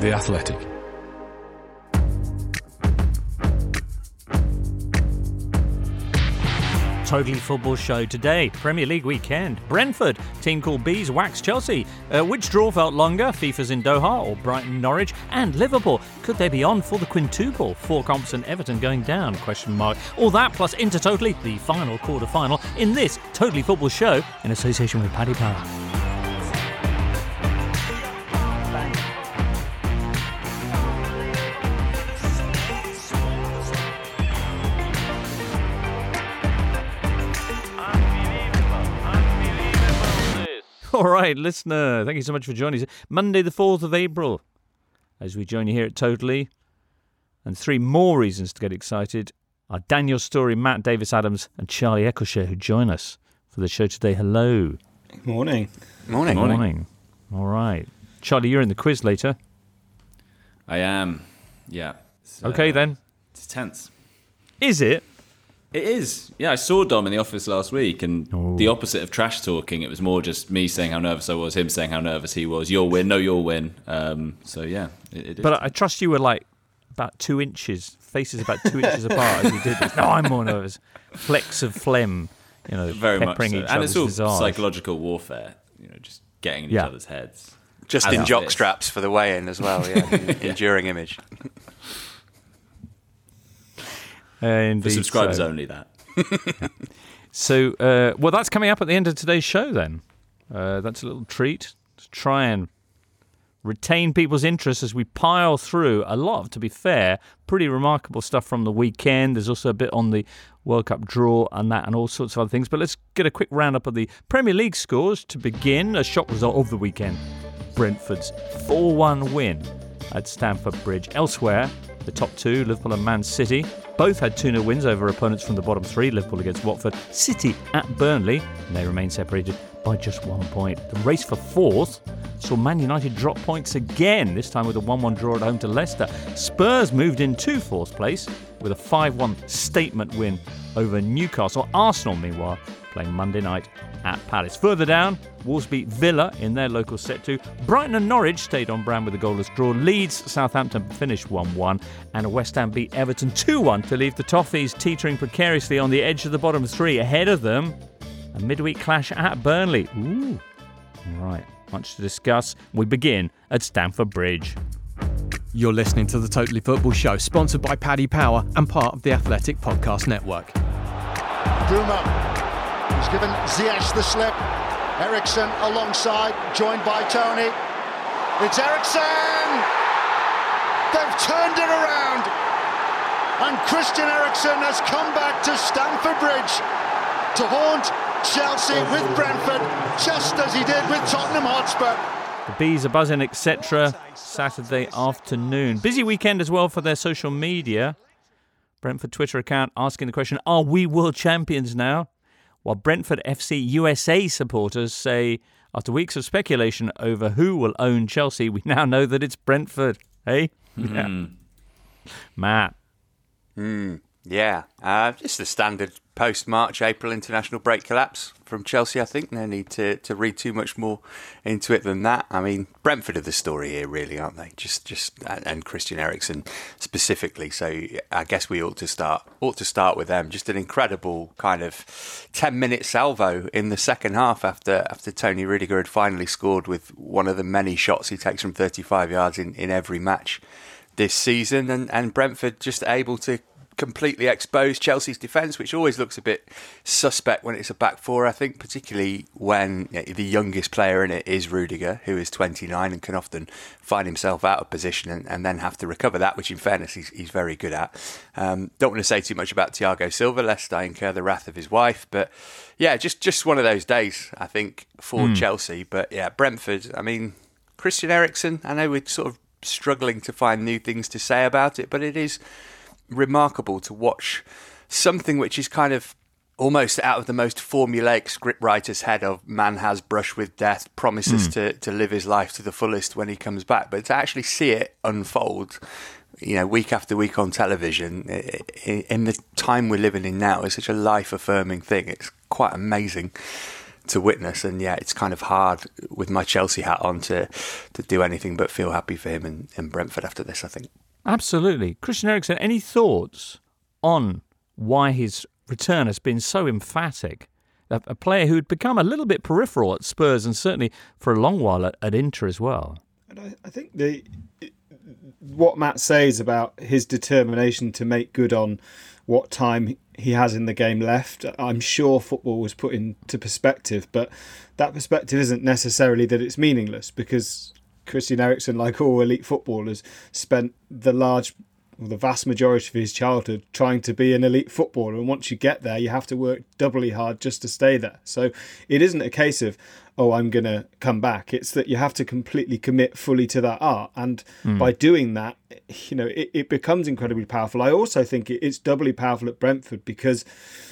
The Athletic. Totally Football Show today. Premier League weekend. Brentford, team called Bees, wax Chelsea. Which draw felt longer? FIFA's in Doha or Brighton, Norwich? And Liverpool. Could they be on for the quintuple? 4 comps and Everton going down? Question mark. All that plus into Totally, the final quarter-final in this Totally Football Show in association with Paddy Power. All right, listener, thank you so much for joining us. Monday the 4th of April, as we join you here at Totally. And 3 more reasons to get excited are Daniel Storey, Matt Davis-Adams and Charlie Eccleshare, who join us for the show today. Hello. Morning. Morning. All right. Charlie, you're in the quiz later. I am, yeah. Okay, then. It's tense. Is it? It is. Yeah, I saw Dom in the office last week, and the opposite of trash talking, it was more just me saying how nervous I was, him saying how nervous he was. You'll win, no, you'll win. So, yeah, it is. But I trust you were like about 2 inches, faces about 2 inches apart as you did this. No, I'm more nervous. Flecks of phlegm, very much so. And it's all visage. psychological warfare, just getting in each other's heads. Just in jock straps for the weigh-in as well, yeah. Enduring image. For subscribers only, that. So, well, that's coming up at the end of today's show then. That's a little treat to try and retain people's interest as we pile through a lot of, to be fair, pretty remarkable stuff from the weekend. There's also a bit on the World Cup draw and that and all sorts of other things. But let's get a quick roundup of the Premier League scores to begin. A shock result of the weekend. Brentford's 4-1 win at Stamford Bridge. Elsewhere, the top 2, Liverpool and Man City, both had 2-0 wins over opponents from the bottom 3, Liverpool against Watford, City at Burnley, and they remain separated by just 1 point. The race for 4th saw Man United drop points again, this time with a 1-1 draw at home to Leicester. Spurs moved into 4th place with a 5-1 statement win over Newcastle. Arsenal, meanwhile, playing Monday night at Palace. Further down, Wolves beat Villa in their local set 2. Brighton and Norwich stayed on brand with a goalless draw. Leeds, Southampton finished 1-1. And West Ham beat Everton 2-1 to leave the Toffees teetering precariously on the edge of the bottom 3. Ahead of them, a midweek clash at Burnley. Ooh. All right, much to discuss. We begin at Stamford Bridge. You're listening to the Totally Football Show, sponsored by Paddy Power and part of the Athletic Podcast Network. Bruma. He's given Ziyech the slip. Eriksen alongside, joined by Tony. It's Eriksen! They've turned it around! And Christian Eriksen has come back to Stamford Bridge to haunt Chelsea with Brentford, just as he did with Tottenham Hotspur. The bees are buzzing, etc. Saturday afternoon. Busy weekend as well for their social media. Brentford Twitter account asking the question, are we world champions now? While Brentford FC USA supporters say, after weeks of speculation over who will own Chelsea, we now know that it's Brentford. Hey? Yeah. Matt. Yeah. Just the standard post-March, April international break collapse from Chelsea, I think. No need to read too much more into it than that. I mean, Brentford are the story here, really, aren't they? And Christian Eriksen specifically. So I guess we ought to start with them. Just an incredible kind of 10-minute salvo in the second half after Tony Rudiger had finally scored with one of the many shots he takes from 35 yards in every match this season. And Brentford just able to completely exposed Chelsea's defence, which always looks a bit suspect when it's a back four, I think, particularly when the youngest player in it is Rudiger, who is 29 and can often find himself out of position and then have to recover that, which in fairness he's very good at. Don't want to say too much about Thiago Silva, lest I incur the wrath of his wife, but yeah, just one of those days, I think, for Chelsea. But yeah, Brentford, I mean, Christian Eriksen, I know we're sort of struggling to find new things to say about it, but it is remarkable to watch something which is kind of almost out of the most formulaic scriptwriter's head of man has brushed with death, promises to live his life to the fullest when he comes back, but to actually see it unfold, week after week on television in the time we're living in now is such a life-affirming thing. It's quite amazing to witness. And yeah, it's kind of hard with my Chelsea hat on to do anything but feel happy for him in Brentford after this, I think. Absolutely. Christian Eriksen, any thoughts on why his return has been so emphatic? A player who had become a little bit peripheral at Spurs and certainly for a long while at Inter as well. And I think what Matt says about his determination to make good on what time he has in the game left, I'm sure football was put into perspective, but that perspective isn't necessarily that it's meaningless, because Christian Eriksen, like all elite footballers, spent the vast majority of his childhood trying to be an elite footballer, and once you get there you have to work doubly hard just to stay there. So it isn't a case of, oh, I'm going to come back. It's that you have to completely commit fully to that art, and by doing that, it becomes incredibly powerful. I also think it's doubly powerful at Brentford, because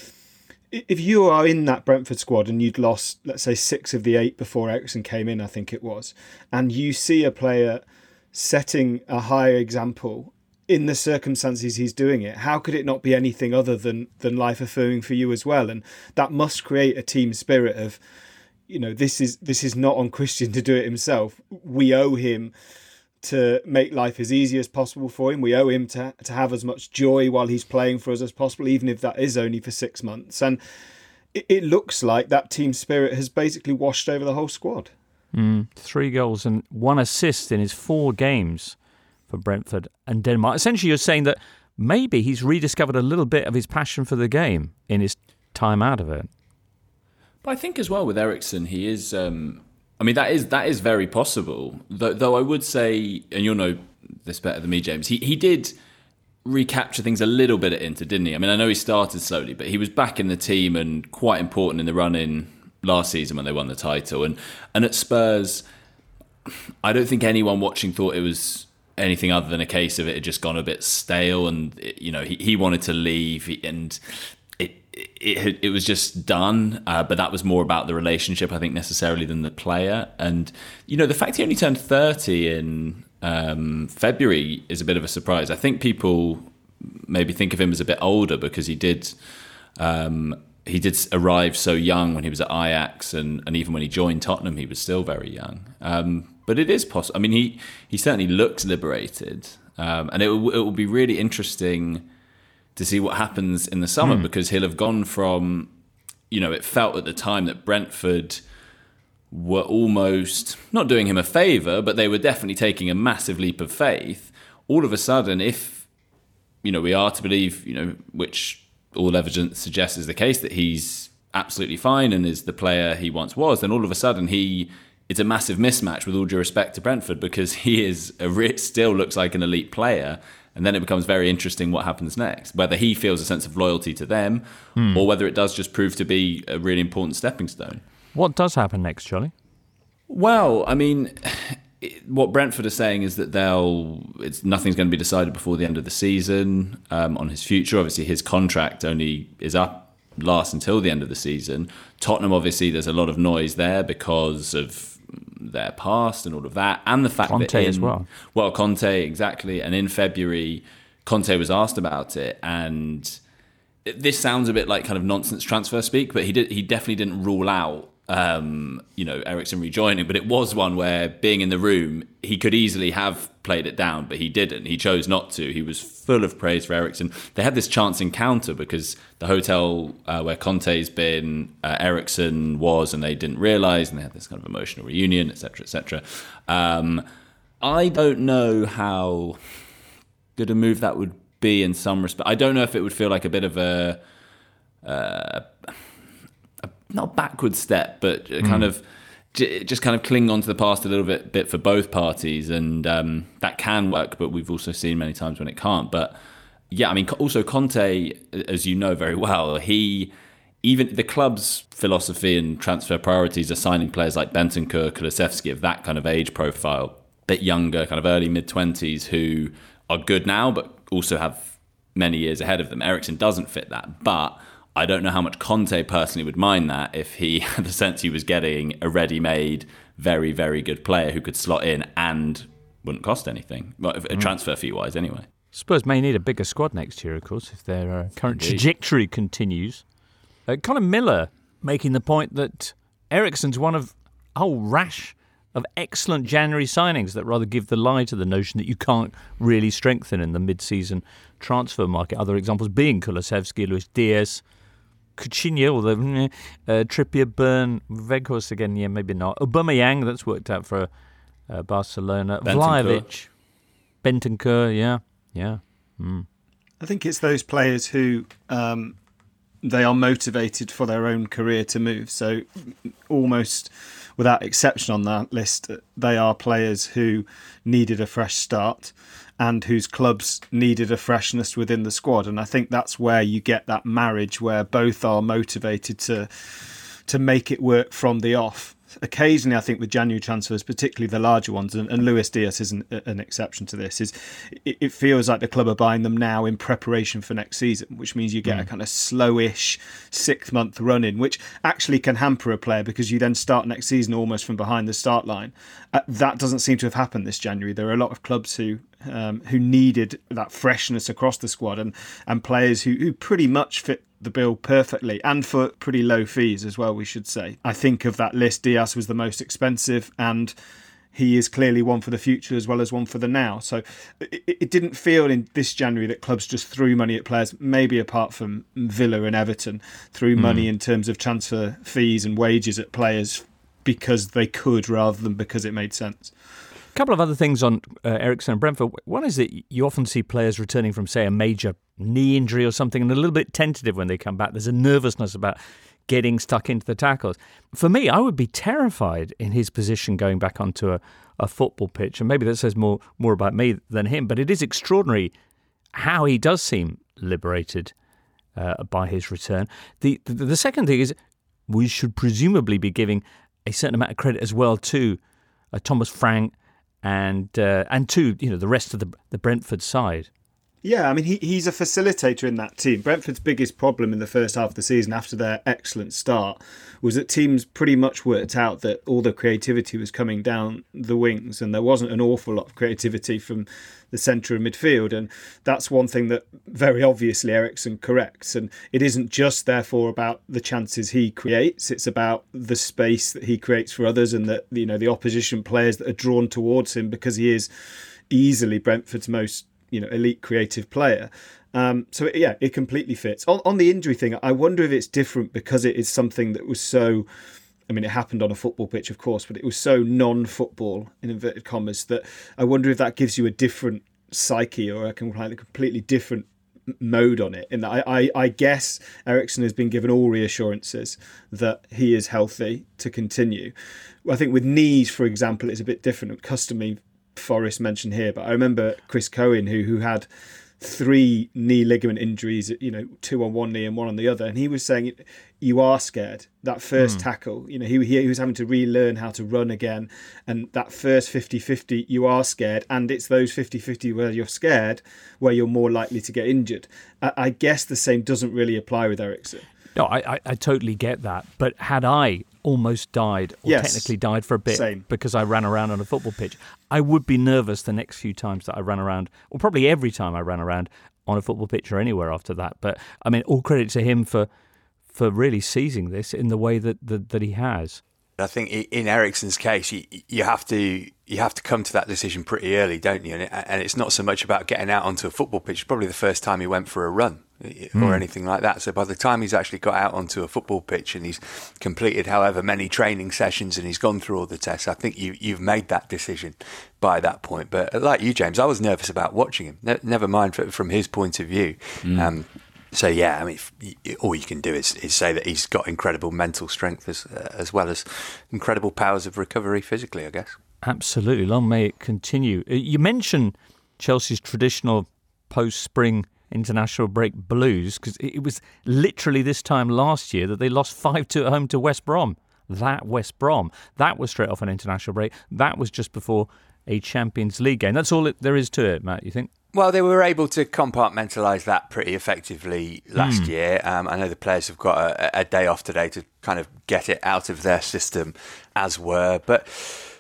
if you are in that Brentford squad and you'd lost, let's say, 6 of the 8 before Eriksen came in, I think it was, and you see a player setting a higher example in the circumstances he's doing it, how could it not be anything other than life-affirming for you as well? And that must create a team spirit of, this is not on Christian to do it himself. We owe him to make life as easy as possible for him. We owe him to have as much joy while he's playing for us as possible, even if that is only for 6 months. And it looks like that team spirit has basically washed over the whole squad. 3 goals and 1 assist in his 4 games for Brentford and Denmark. Essentially, you're saying that maybe he's rediscovered a little bit of his passion for the game in his time out of it. But I think as well with Eriksen, he is. That is very possible. Though I would say, and you'll know this better than me, James. He did recapture things a little bit at Inter, didn't he? I mean, I know he started slowly, but he was back in the team and quite important in the run-in last season when they won the title. And at Spurs, I don't think anyone watching thought it was anything other than a case of it had just gone a bit stale, and he wanted to leave, and it was just done. But that was more about the relationship, I think, necessarily than the player. And the fact he only turned 30 in February is a bit of a surprise. I think people maybe think of him as a bit older because he did arrive so young when he was at Ajax, and even when he joined Tottenham, he was still very young. But it is possible. I mean, he certainly looks liberated, and it will be really interesting to see what happens in the summer, because he'll have gone from, it felt at the time that Brentford were almost not doing him a favour, but they were definitely taking a massive leap of faith. All of a sudden, if we are to believe, which all evidence suggests is the case, that he's absolutely fine and is the player he once was, then all of a sudden it's a massive mismatch, with all due respect to Brentford, because he is still looks like an elite player. And then it becomes very interesting what happens next, whether he feels a sense of loyalty to them or whether it does just prove to be a really important stepping stone. What does happen next, Charlie? Well, I mean, what Brentford are saying is that nothing's going to be decided before the end of the season on his future. Obviously, his contract only lasts until the end of the season. Tottenham, obviously, there's a lot of noise there because of their past and all of that, and the fact Conte that as well. Well, Conte, exactly. And in February, Conte was asked about it, and this sounds a bit like kind of nonsense transfer speak, but he definitely didn't rule out Eriksen rejoining, but it was one where, being in the room, he could easily have played it down, but he didn't. He chose not to. He was full of praise for Eriksen. They had this chance encounter because the hotel where Conte's been, Eriksen was, and they didn't realise, and they had this kind of emotional reunion, etc., etc. I don't know how good a move that would be in some respect. I don't know if it would feel like a bit of a not backward step, but kind of just kind of cling on to the past a little bit for both parties, and that can work. But we've also seen many times when it can't. But yeah, I mean, also Conte, as you know very well, even the club's philosophy and transfer priorities are signing players like Bentancur, Kulusevski, of that kind of age profile, bit younger, kind of early mid-20s, who are good now, but also have many years ahead of them. Eriksen doesn't fit that, but I don't know how much Conte personally would mind that if he had the sense he was getting a ready-made, very, very good player who could slot in and wouldn't cost anything, transfer fee-wise anyway. Spurs may need a bigger squad next year, of course, if their current trajectory continues. Conor Miller making the point that Eriksen's one of a whole rash of excellent January signings that rather give the lie to the notion that you can't really strengthen in the mid-season transfer market. Other examples being Kulusevski, Luis Diaz, Coutinho, although Trippier, Byrne, Weghorst again, yeah, maybe not. Aubameyang, that's worked out for Barcelona. Vlahovic, Bentancur, yeah. I think it's those players who they are motivated for their own career to move. So almost without exception on that list, they are players who needed a fresh start and whose clubs needed a freshness within the squad. And I think that's where you get that marriage where both are motivated to make it work from the off. Occasionally, I think with January transfers, particularly the larger ones, and Luis Diaz is an exception to this, is it feels like the club are buying them now in preparation for next season, which means you get a kind of slowish 6-month run in, which actually can hamper a player because you then start next season almost from behind the start line. That doesn't seem to have happened this January. There are a lot of clubs who needed that freshness across the squad and players who pretty much fit the bill perfectly, and for pretty low fees as well, we should say. I think of that list, Diaz was the most expensive, and he is clearly one for the future as well as one for the now. So it didn't feel in this January that clubs just threw money at players, maybe apart from Villa and Everton, threw money in terms of transfer fees and wages at players because they could rather than because it made sense. A couple of other things on Eriksen and Brentford. One is that you often see players returning from, say, a major knee injury or something and a little bit tentative when they come back. There's a nervousness about getting stuck into the tackles. For me, I would be terrified in his position going back onto a football pitch. And maybe that says more about me than him. But it is extraordinary how he does seem liberated by his return. The second thing is we should presumably be giving a certain amount of credit as well to Thomas Frank and to the rest of the Brentford side. Yeah, I mean, he's a facilitator in that team. Brentford's biggest problem in the first half of the season after their excellent start was that teams pretty much worked out that all the creativity was coming down the wings and there wasn't an awful lot of creativity from the centre of midfield. And that's one thing that very obviously Eriksen corrects. And it isn't just, therefore, about the chances he creates. It's about the space that he creates for others and that, the opposition players that are drawn towards him because he is easily Brentford's most elite creative player. It completely fits. On the injury thing, I wonder if it's different because it is something that was so, it happened on a football pitch, of course, but it was so non-football, in inverted commas, that I wonder if that gives you a different psyche or a completely different mode on it. And I guess Eriksen has been given all reassurances that he is healthy to continue. I think with knees, for example, it's a bit different. Customary Forrest mentioned here, but I remember Chris Cohen who had 3 knee ligament injuries, 2 on one knee and 1 on the other, and he was saying you are scared. That first tackle, he was having to relearn how to run again, and that first 50-50 you are scared, and it's those 50-50 where you're scared where you're more likely to get injured. I guess the same doesn't really apply with Eriksen. No, I totally get that. But had I almost died, or technically died for a bit because I ran around on a football pitch, I would be nervous the next few times that I ran around, or probably every time I ran around on a football pitch or anywhere after that. But all credit to him for really seizing this in the way that he has. I think in Eriksen's case, you have to come to that decision pretty early, don't you? And it's not so much about getting out onto a football pitch. It's probably the first time he went for a run or anything like that. So by the time he's actually got out onto a football pitch and he's completed however many training sessions and he's gone through all the tests, I think you've made that decision by that point. But like you, James, I was nervous about watching him. Never mind from his point of view. So yeah, all you can do is say that he's got incredible mental strength as well as incredible powers of recovery physically, I guess. Absolutely. Long may it continue. You mentioned Chelsea's traditional post-spring international break blues, because it was literally this time last year that they lost 5-2 at home to West Brom. That was straight off an international break. That was just before a Champions League game. That's all there is to it, Matt, you think? Well, they were able to compartmentalise that pretty effectively last year. I know the players have got a day off today to kind of get it out of their system, as were. But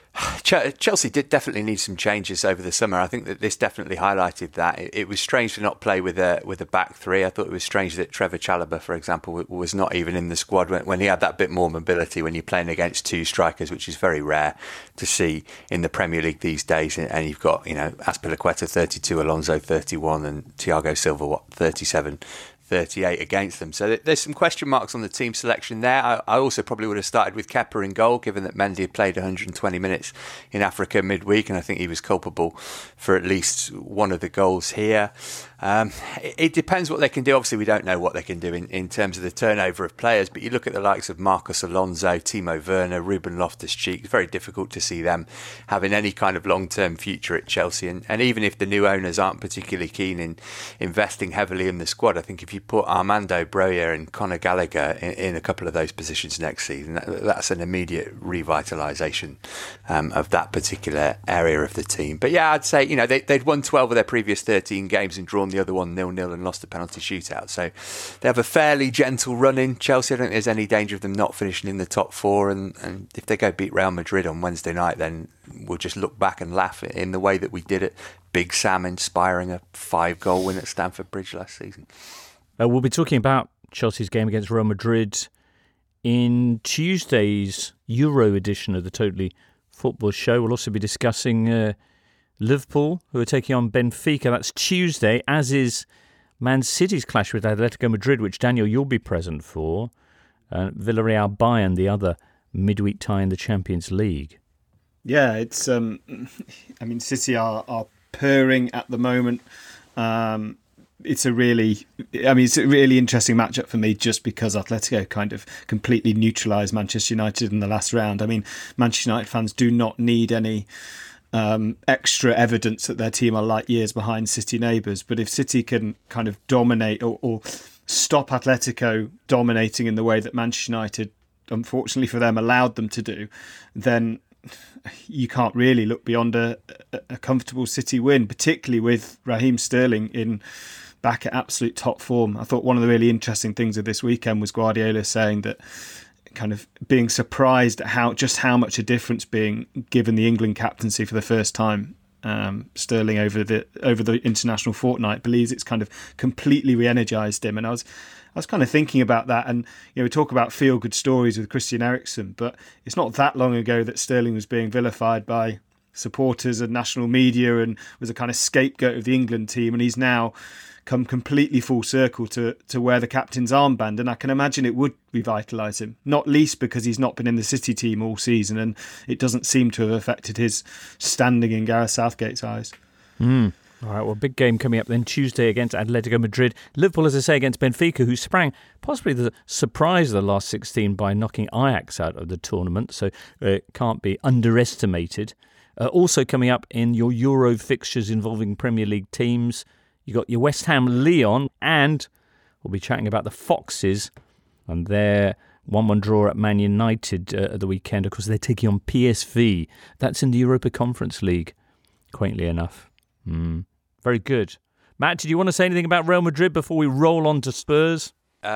Chelsea did definitely need some changes over the summer. I think that this definitely highlighted that. It was strange to not play with a back three. I thought it was strange that Trevor Chalobah, for example, was not even in the squad when he had that bit more mobility when you're playing against two strikers, which is very rare to see in the Premier League these days. And you've got, Azpilicueta 32, Alonso 31, and Thiago Silva 37. 38 against them. So there's some question marks on the team selection there. I also probably would have started with Kepa in goal, given that Mendy had played 120 minutes in Africa midweek, and I think he was culpable for at least one of the goals here. It depends what they can do. Obviously, we don't know what they can do in terms of the turnover of players, but you look at the likes of Marcos Alonso, Timo Werner, Ruben Loftus-Cheek, it's very difficult to see them having any kind of long-term future at Chelsea. And even if the new owners aren't particularly keen in investing heavily in the squad, I think if you put Armando Broja and Conor Gallagher in a couple of those positions next season, that's an immediate revitalisation of that particular area of the team. But yeah, I'd say they'd won 12 of their previous 13 games and drawn the other one 0-0 and lost a penalty shootout. So they have a fairly gentle run in Chelsea. I don't think there's any danger of them not finishing in the top four. And if they go beat Real Madrid on Wednesday night, then we'll just look back and laugh in the way that we did it. Big Sam inspiring a 5-goal win at Stamford Bridge last season. We'll be talking about Chelsea's game against Real Madrid in Tuesday's Euro edition of the Totally Football Show. We'll also be discussing Liverpool, who are taking on Benfica. That's Tuesday, as is Man City's clash with Atletico Madrid, which, Daniel, you'll be present for. Villarreal Bayern, the other midweek tie in the Champions League. Yeah, it's. City are purring at the moment. It's a really interesting matchup for me, just because Atletico kind of completely neutralised Manchester United in the last round. I mean, Manchester United fans do not need any extra evidence that their team are light years behind City neighbours. But if City can kind of dominate or stop Atletico dominating in the way that Manchester United, unfortunately for them, allowed them to do, then you can't really look beyond a comfortable City win, particularly with Raheem Sterling back at absolute top form. I thought one of the really interesting things of this weekend was Guardiola saying that, kind of being surprised at how much a difference being given the England captaincy for the first time. Sterling over the international fortnight believes it's kind of completely re-energised him. And I was kind of thinking about that, and we talk about feel-good stories with Christian Eriksen, but it's not that long ago that Sterling was being vilified by supporters and national media and was a kind of scapegoat of the England team, and he's now come completely full circle to wear the captain's armband, and I can imagine it would revitalise him, not least because he's not been in the City team all season, and it doesn't seem to have affected his standing in Gareth Southgate's eyes. All right, well, big game coming up then Tuesday against Atletico Madrid. Liverpool, as I say, against Benfica, who sprang possibly the surprise of the last 16 by knocking Ajax out of the tournament, so it can't be underestimated. Also coming up in your Euro fixtures involving Premier League teams, you got your West Ham Lyon, and we'll be chatting about the Foxes and their 1-1 draw at Man United at the weekend. Of course, they're taking on PSV. That's in the Europa Conference League, quaintly enough. Very good. Matt, did you want to say anything about Real Madrid before we roll on to Spurs?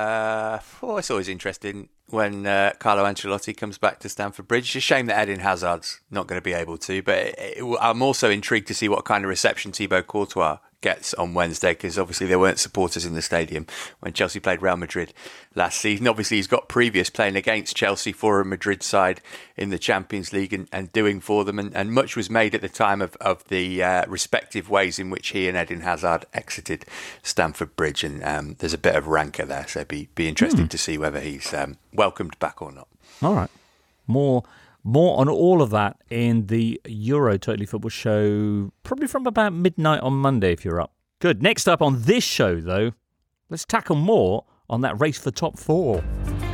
It's always interesting when Carlo Ancelotti comes back to Stamford Bridge. It's a shame that Eden Hazard's not going to be able to, but I'm also intrigued to see what kind of reception Thibaut Courtois gets on Wednesday, because obviously there weren't supporters in the stadium when Chelsea played Real Madrid last season. Obviously he's got previous playing against Chelsea for a Madrid side in the Champions League and doing for them, and much was made at the time of the respective ways in which he and Eden Hazard exited Stamford Bridge, and there's a bit of rancour there, so be interesting to see whether he's welcomed back or not. All right, more on all of that in the Euro Totally Football Show, probably from about midnight on Monday if you're up. Good. Next up on this show, though, let's tackle more on that race for top four.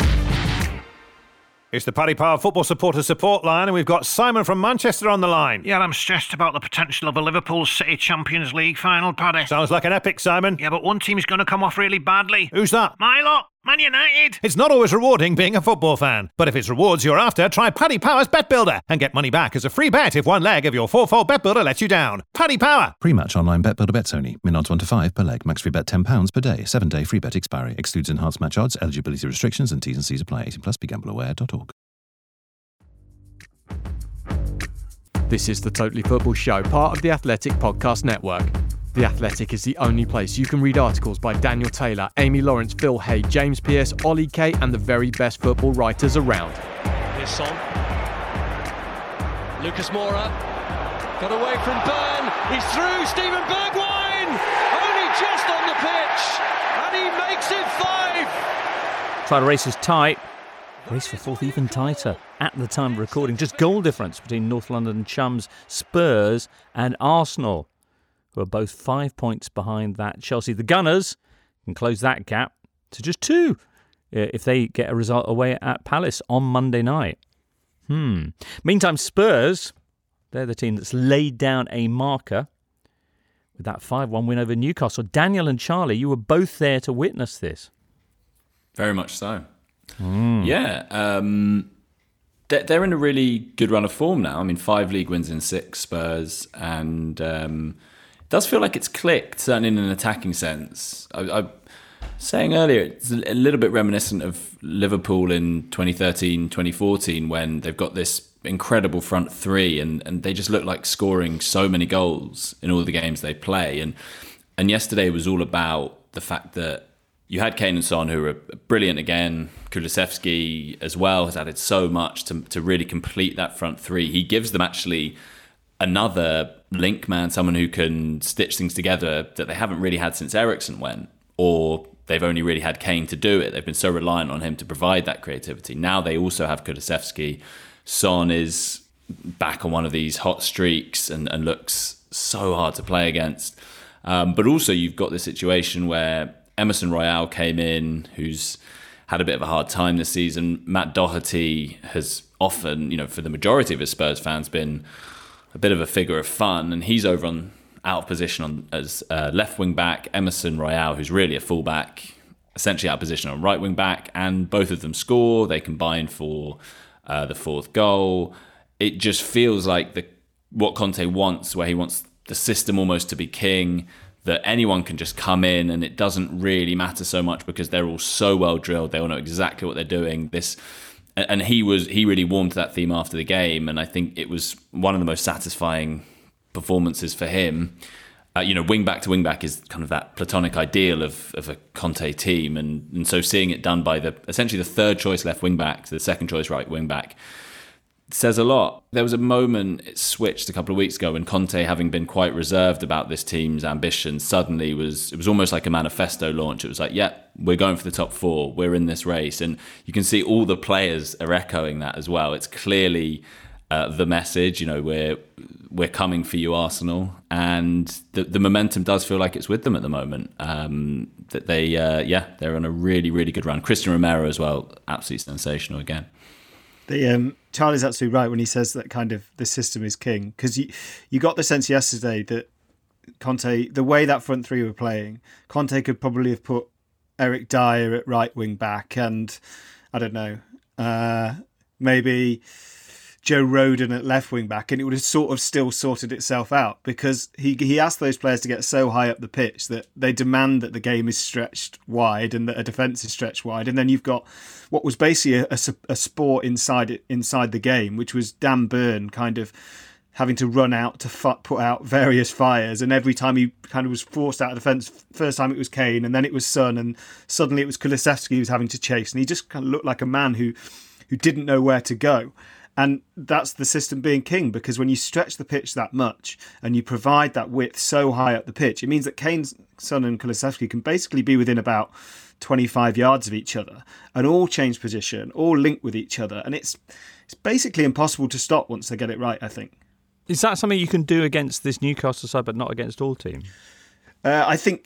It's the Paddy Power Football Supporter Support Line, and we've got Simon from Manchester on the line. Yeah, I'm stressed about the potential of a Liverpool City Champions League final, Paddy. Sounds like an epic, Simon. Yeah, but one team's going to come off really badly. Who's that? My lot, Man United. It's not always rewarding being a football fan, but if it's rewards you're after, try Paddy Power's Bet Builder and get money back as a free bet if one leg of your fourfold Bet Builder lets you down. Paddy Power. Pre-match online Bet Builder bets only. Min odds 1 to 5 per leg. Max free bet £10 per day. 7-day free bet expiry. Excludes enhanced match odds. Eligibility restrictions and T's and C's apply. 18+. BeGambleAware.org. This is the Totally Football Show, part of the Athletic Podcast Network. The Athletic is the only place you can read articles by Daniel Taylor, Amy Lawrence, Phil Hay, James Pearce, Ollie Kay, and the very best football writers around. Here's Son. Lucas Moura got away from Byrne. He's through. Steven Bergwijn only just on the pitch, and he makes it 5. Title race is tight. Race for fourth even tighter at the time of recording. Just goal difference between North London chums Spurs and Arsenal, who are both 5 points behind that Chelsea. The Gunners can close that gap to just 2 if they get a result away at Palace on Monday night. Meantime, Spurs, they're the team that's laid down a marker with that 5-1 win over Newcastle. Daniel and Charlie, you were both there to witness this. Very much so. Yeah. They're in a really good run of form now. I mean, 5 league wins in 6, Spurs, and it does feel like it's clicked, certainly in an attacking sense. I was saying earlier, it's a little bit reminiscent of Liverpool in 2013, 2014, when they've got this incredible front three and they just look like scoring so many goals in all the games they play. And yesterday was all about the fact that you had Kane and Son, who were brilliant again. Kulusevski as well has added so much to really complete that front three. He gives them actually another link man, someone who can stitch things together that they haven't really had since Eriksen went, or they've only really had Kane to do it. They've been so reliant on him to provide that creativity. Now they also have Kulusevski. Son is back on one of these hot streaks and looks so hard to play against. But also you've got this situation where Emerson Royale came in, who's had a bit of a hard time this season. Matt Doherty has often, for the majority of his Spurs fans, been a bit of a figure of fun, and he's over on out of position as left wing back. Emerson Royale, who's really a fullback, essentially out of position on right wing back, and both of them score. They combine for the 4th goal. It just feels like what Conte wants, where he wants the system almost to be king, that anyone can just come in and it doesn't really matter so much because they're all so well drilled. They all know exactly what they're doing. And he really warmed to that theme after the game, and I think it was one of the most satisfying performances for him. Wing back to wing back is kind of that platonic ideal of a Conte team, and so seeing it done by essentially the 3rd choice left wing back to the 2nd choice right wing back says a lot. There was a moment it switched a couple of weeks ago when Conte, having been quite reserved about this team's ambitions, suddenly it was almost like a manifesto launch. It was like, yeah, we're going for the top 4, we're in this race, and you can see all the players are echoing that as well. It's clearly the message, we're coming for you, Arsenal, and the momentum does feel like it's with them at the moment. That they're on a really, really good run. Christian Romero as well, absolutely sensational again. Charlie's absolutely right when he says that kind of the system is king, because you got the sense yesterday that Conte, the way that front three were playing, Conte could probably have put Eric Dyer at right wing back and I don't know, maybe Joe Rodon at left wing back, and it would have sort of still sorted itself out, because he asked those players to get so high up the pitch that they demand that the game is stretched wide and that a defence is stretched wide, and then you've got what was basically a sport inside the game, which was Dan Burn kind of having to run out to put out various fires, and every time he kind of was forced out of defence. First time it was Kane, and then it was Son, and suddenly it was Kulusevski who was having to chase, and he just kind of looked like a man who didn't know where to go. And that's the system being king, because when you stretch the pitch that much and you provide that width so high up the pitch, it means that Kane, Son and Kulusevski can basically be within about 25 yards of each other and all change position, all link with each other. And it's basically impossible to stop once they get it right, I think. Is that something you can do against this Newcastle side, but not against all teams? I think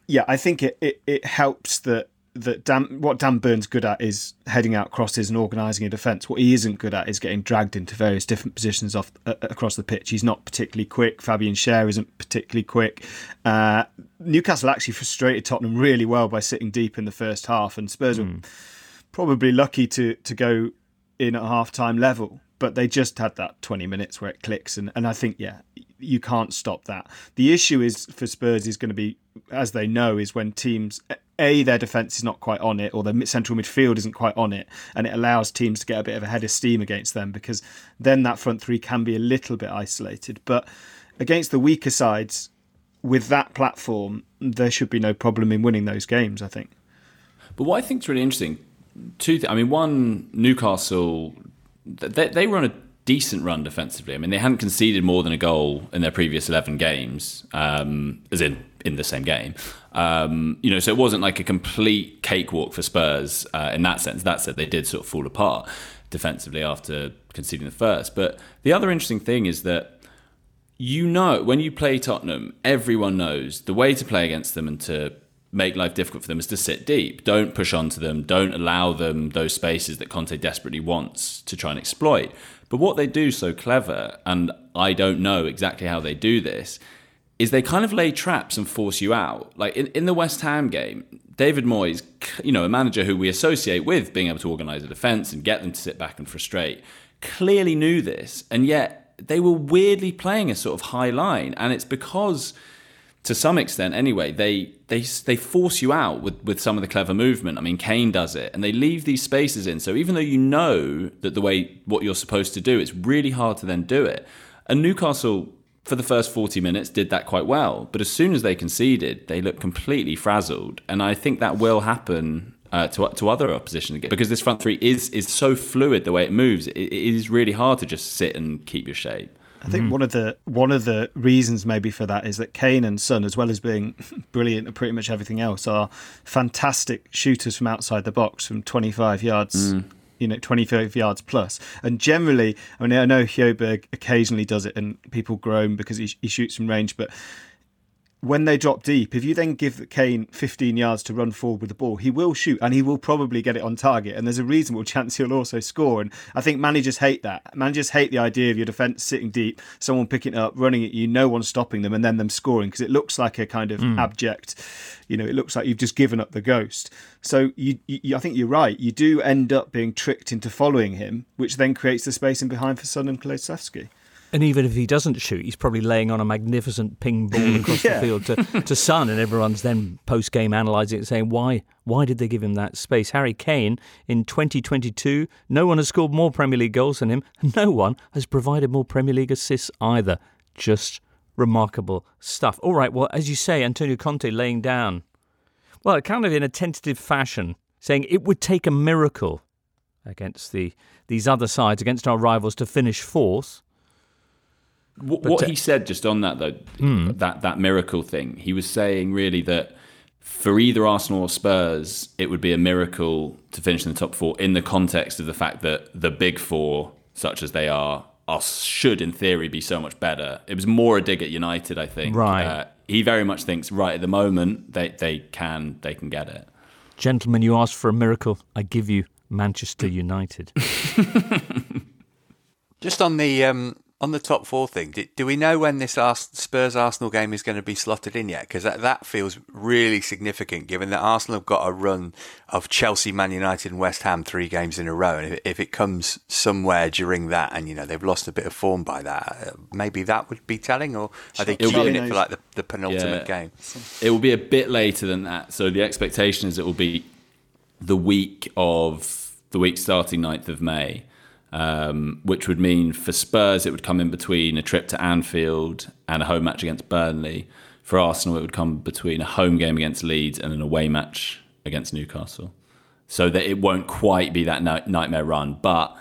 it helps that what Dan Burn's good at is heading out crosses and organising a defence. What he isn't good at is getting dragged into various different positions across the pitch. He's not particularly quick. Fabian Schär isn't particularly quick. Newcastle actually frustrated Tottenham really well by sitting deep in the first half, and Spurs were probably lucky to go in at half-time level. But they just had that 20 minutes where it clicks, and I think, you can't stop that. The issue is for Spurs is going to be, as they know, is when teams their defence is not quite on it, or their central midfield isn't quite on it, and it allows teams to get a bit of a head of steam against them, because then that front three can be a little bit isolated. But against the weaker sides, with that platform, there should be no problem in winning those games, I think. But what I think is really interesting, one, Newcastle, they run a decent run defensively. I mean, they hadn't conceded more than a goal in their previous 11 games, as in the same game. So it wasn't like a complete cakewalk for Spurs in that sense. That said, they did sort of fall apart defensively after conceding the first. But the other interesting thing is that, when you play Tottenham, everyone knows the way to play against them and to make life difficult for them is to sit deep. Don't push onto them. Don't allow them those spaces that Conte desperately wants to try and exploit. But what they do so clever, and I don't know exactly how they do this, is they kind of lay traps and force you out. Like in the West Ham game, David Moyes, a manager who we associate with being able to organise a defence and get them to sit back and frustrate, clearly knew this, and yet they were weirdly playing a sort of high line. And it's because, to some extent anyway, they force you out with some of the clever movement. I mean, Kane does it, and they leave these spaces in. So even though you know that what you're supposed to do, it's really hard to then do it. And Newcastle, for the first 40 minutes, did that quite well. But as soon as they conceded, they looked completely frazzled. And I think that will happen to other opposition again, because this front three is so fluid the way it moves. It is really hard to just sit and keep your shape. I think one of the reasons maybe for that is that Kane and Son, as well as being brilliant at pretty much everything else, are fantastic shooters from outside the box from 25 yards. 25 yards plus. And generally, I know Højbjerg occasionally does it and people groan because he shoots from range, but when they drop deep, if you then give Kane 15 yards to run forward with the ball, he will shoot and he will probably get it on target. And there's a reasonable chance he'll also score. And I think managers hate that. Managers hate the idea of your defence sitting deep, someone picking it up, running at you, no one stopping them, and then them scoring, because it looks like a kind of abject, it looks like you've just given up the ghost. So I think you're right. You do end up being tricked into following him, which then creates the space in behind for Son and Kulusevski. And even if he doesn't shoot, he's probably laying on a magnificent ping ball across the field to Son, and everyone's then post-game analysing it, saying, why did they give him that space? Harry Kane, in 2022, no one has scored more Premier League goals than him, and no one has provided more Premier League assists either. Just remarkable stuff. All right, well, as you say, Antonio Conte laying down, well, kind of in a tentative fashion, saying it would take a miracle against these other sides, against our rivals, to finish fourth. What he said just on that, though, that miracle thing, he was saying really that for either Arsenal or Spurs, it would be a miracle to finish in the top four in the context of the fact that the big four, such as they are should in theory be so much better. It was more a dig at United, I think. Right. He very much thinks right at the moment they can get it. Gentlemen, you asked for a miracle. I give you Manchester United. Just on the top four thing, do we know when this Spurs-Arsenal game is going to be slotted in yet? Because that feels really significant, given that Arsenal have got a run of Chelsea, Man United and West Ham 3 games in a row. And if it comes somewhere during that, and they've lost a bit of form by that, maybe that would be telling, or are they keeping it for like the penultimate game? It will be a bit later than that. So the expectation is it will be the week starting 9th of May. Which would mean for Spurs it would come in between a trip to Anfield and a home match against Burnley. For Arsenal it would come between a home game against Leeds and an away match against Newcastle. So that it won't quite be that nightmare run, but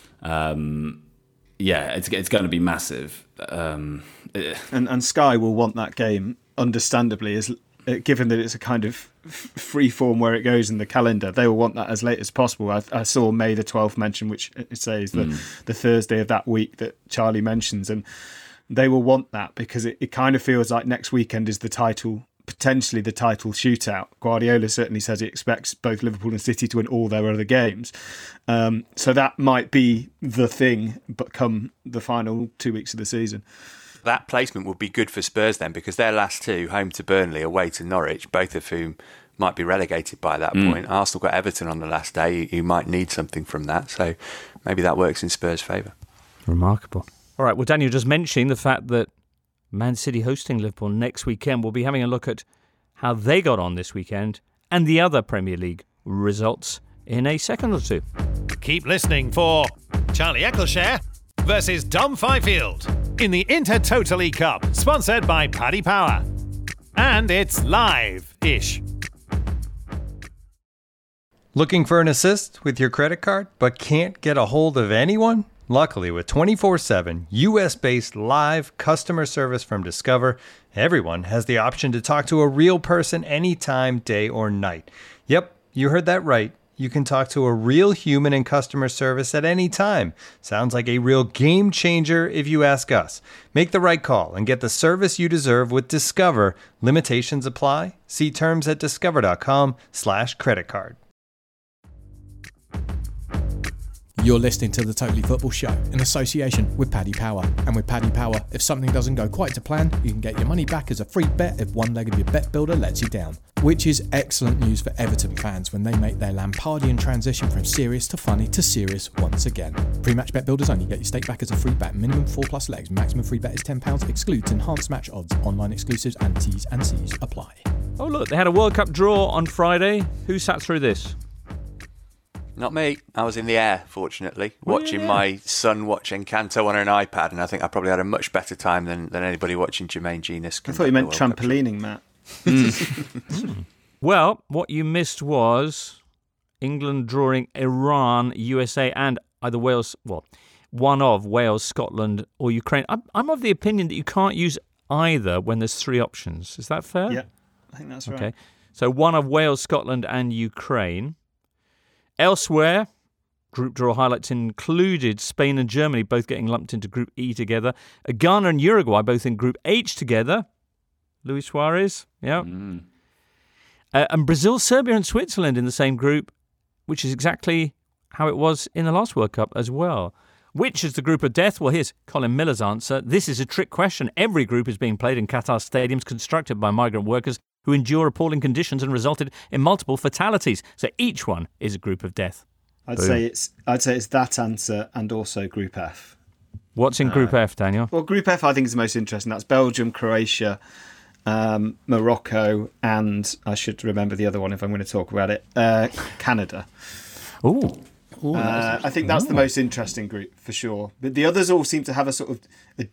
it's going to be massive. And Sky will want that game, understandably, given that it's a kind of free form where it goes in the calendar. They will want that as late as possible. I saw May the 12th mentioned, which it says the Thursday of that week that Charlie mentions, and they will want that because it kind of feels like next weekend is potentially the title shootout. Guardiola certainly says he expects both Liverpool and City to win all their other games. So that might be the thing, but come the final 2 weeks of the season. That placement would be good for Spurs then, because their last two, home to Burnley, away to Norwich, both of whom might be relegated by that point. Arsenal got Everton on the last day. You might need something from that. So maybe that works in Spurs' favour. Remarkable. All right, well, Daniel, just mentioning the fact that Man City hosting Liverpool next weekend, we'll be having a look at how they got on this weekend and the other Premier League results in a second or two. Keep listening for Charlie Eccleshare versus Dom Fifield in the Intertotally Cup, sponsored by Paddy Power. And it's live-ish. Looking for an assist with your credit card but can't get a hold of anyone? Luckily, with 24/7 US-based live customer service from Discover, everyone has the option to talk to a real person anytime, day or night. Yep, you heard that right. You can talk to a real human in customer service at any time. Sounds like a real game changer if you ask us. Make the right call and get the service you deserve with Discover. Limitations apply. See terms at discover.com/creditcard. You're listening to the Totally Football Show in association with Paddy Power. And with Paddy Power, if something doesn't go quite to plan, you can get your money back as a free bet if one leg of your bet builder lets you down. Which is excellent news for Everton fans when they make their Lampardian transition from serious to funny to serious once again. Pre-match bet builders only. Get your stake back as a free bet. Minimum 4+ legs. Maximum free bet is £10. Excludes enhanced match odds. Online exclusives and T's and C's apply. Oh look, they had a World Cup draw on Friday. Who sat through this? Not me. I was in the air, fortunately, watching my son watch Encanto on an iPad, and I think I probably had a much better time than anybody watching Jermaine Genius. I thought you meant trampolining, Matt. Well, what you missed was England drawing Iran, USA, and either Wales, one of Wales, Scotland, or Ukraine. I'm of the opinion that you can't use either when there's three options. Is that fair? Yeah, I think that's right. Okay, so one of Wales, Scotland, and Ukraine. Elsewhere, group draw highlights included Spain and Germany both getting lumped into Group E together. Ghana and Uruguay both in Group H together. Luis Suarez, yeah. And Brazil, Serbia and Switzerland in the same group, which is exactly how it was in the last World Cup as well. Which is the group of death? Well, here's Colin Miller's answer. This is a trick question. Every group is being played in Qatar stadiums constructed by migrant workers who endure appalling conditions and resulted in multiple fatalities. So each one is a group of death. I'd say it's that answer and also Group F. What's in Group F, Daniel? Well, Group F I think is the most interesting. That's Belgium, Croatia, Morocco, and I should remember the other one if I'm going to talk about it. Canada. Ooh. I think that's the most interesting group for sure. But the others all seem to have a sort of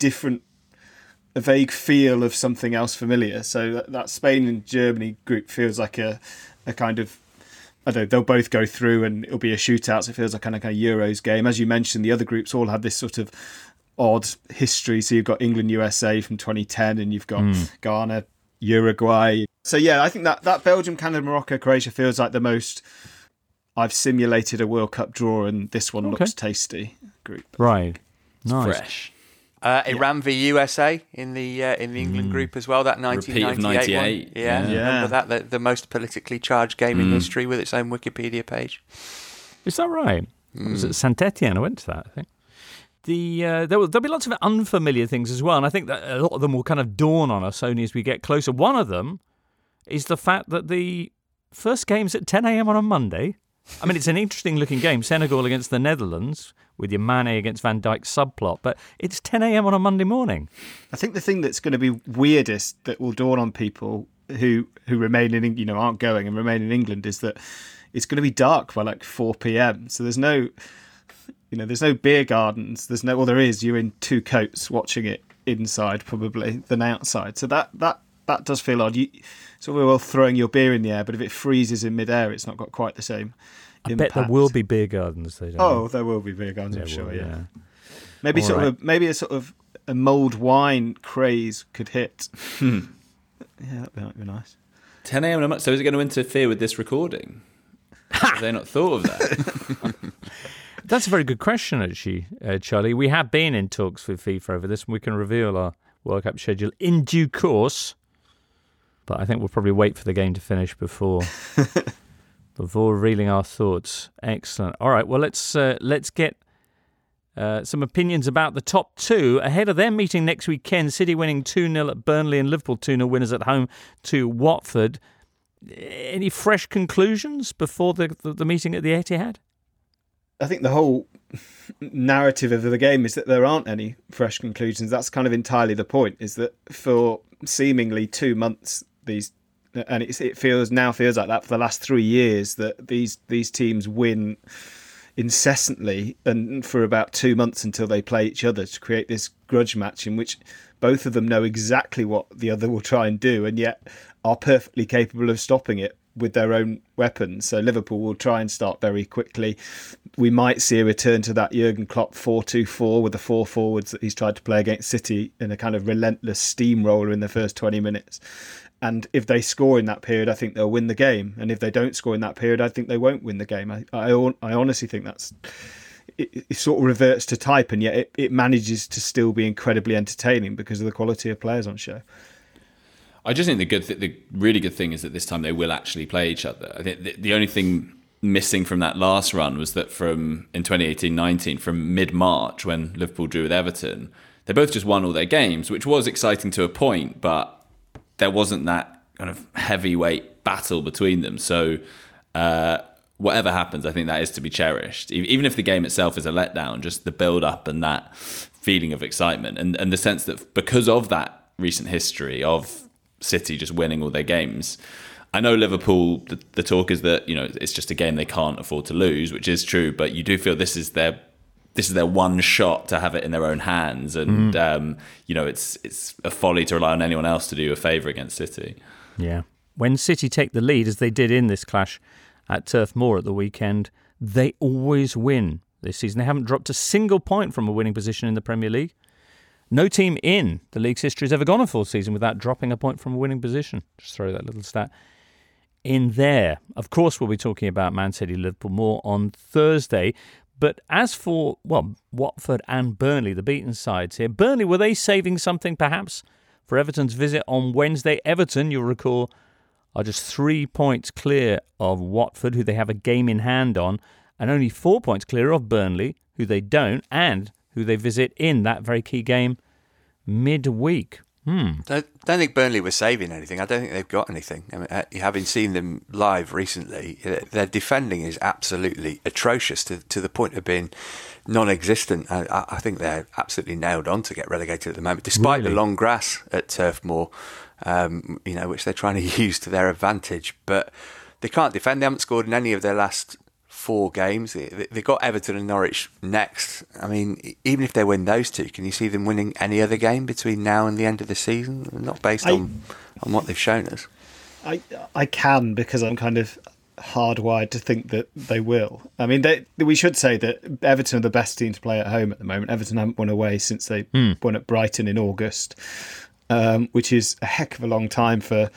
a vague feel of something else familiar. So that Spain and Germany group feels like a kind of, I don't know, they'll both go through and it'll be a shootout. So it feels like kind of Euros game. As you mentioned, the other groups all have this sort of odd history. So you've got England, USA from 2010 and you've got Ghana, Uruguay. So yeah, I think that Belgium, Canada, Morocco, Croatia feels like the most I've simulated a World Cup draw and this one looks tasty group. Right. Nice. Fresh. Iran v USA in the England group as well. That 1998 one. Yeah. Remember that the most politically charged game in history with its own Wikipedia page. Is that right? Was it Saint Etienne? I went to that, I think. There'll be lots of unfamiliar things as well, and I think that a lot of them will kind of dawn on us only as we get closer. One of them is the fact that the first game's at 10 a.m. on a Monday. I mean, it's an interesting looking game, Senegal against the Netherlands, with your Mane against Van Dijk subplot, but it's 10 a.m. on a Monday morning. I think the thing that's going to be weirdest that will dawn on people who remain in, aren't going and remain in England is that it's going to be dark by like 4 p.m. So there's no beer gardens. There is. You're in two coats watching it inside probably than outside. So that does feel odd. It's all well throwing your beer in the air, but if it freezes in midair, it's not got quite the same impact. I bet there will be beer gardens. There will be beer gardens, I'm sure. Yeah. Maybe a sort of a mulled wine craze could hit. Yeah, that might be nice. 10 a.m. So is it going to interfere with this recording? Have they not thought of that? That's a very good question, actually, Charlie. We have been in talks with FIFA over this, and we can reveal our World Cup schedule in due course. But I think we'll probably wait for the game to finish before revealing our thoughts. Excellent. All right. Well, let's get some opinions about the top two ahead of their meeting next weekend. City winning 2-0 at Burnley and Liverpool 2-0 winners at home to Watford. Any fresh conclusions before the meeting at the Etihad? I think the whole narrative of the game is that there aren't any fresh conclusions. That's kind of entirely the point, is that for seemingly 2 months, these and it feels like that for the last 3 years, that these teams win incessantly and for about 2 months until they play each other, to create this grudge match in which both of them know exactly what the other will try and do, and yet are perfectly capable of stopping it with their own weapons. So Liverpool will try and start very quickly. We might see a return to that Jurgen Klopp 4-2-4 with the 4 forwards that he's tried to play against City in a kind of relentless steamroller in the first 20 minutes. And if they score in that period, I think they'll win the game. And if they don't score in that period, I think they won't win the game. I honestly think it sort of reverts to type, and yet it manages to still be incredibly entertaining because of the quality of players on show. I just think the really good thing is that this time they will actually play each other. I think the only thing missing from that last run was that in 2018-19, from mid-March when Liverpool drew with Everton, they both just won all their games, which was exciting to a point, but there wasn't that kind of heavyweight battle between them. So whatever happens, I think that is to be cherished. Even if the game itself is a letdown, just the build-up and that feeling of excitement and the sense that because of that recent history of City just winning all their games. I know Liverpool, the talk is that, it's just a game they can't afford to lose, which is true, but you do feel this is their one shot to have it in their own hands, and it's a folly to rely on anyone else to do a favour against City. Yeah. When City take the lead, as they did in this clash at Turf Moor at the weekend, they always win this season. They haven't dropped a single point from a winning position in the Premier League. No team in the league's history has ever gone a full season without dropping a point from a winning position. Just throw that little stat in there. Of course, we'll be talking about Man City, Liverpool more on Thursday. But as for, Watford and Burnley, the beaten sides here, Burnley, were they saving something perhaps for Everton's visit on Wednesday? Everton, you'll recall, are just 3 points clear of Watford, who they have a game in hand on, and only 4 points clear of Burnley, who they don't, and who they visit in that very key game midweek. Don't think Burnley were saving anything. I don't think they've got anything. I mean, having seen them live recently, their defending is absolutely atrocious to the point of being non-existent. I think they're absolutely nailed on to get relegated at the moment, despite the long grass at Turf Moor, which they're trying to use to their advantage. But they can't defend. They haven't scored in any of their last 4 games. They've got Everton and Norwich next. I mean, even if they win those 2, can you see them winning any other game between now and the end of the season? Not based on what they've shown us. I can, because I'm kind of hardwired to think that they will. I mean, we should say that Everton are the best team to play at home at the moment. Everton haven't won away since they won at Brighton in August, which is a heck of a long time for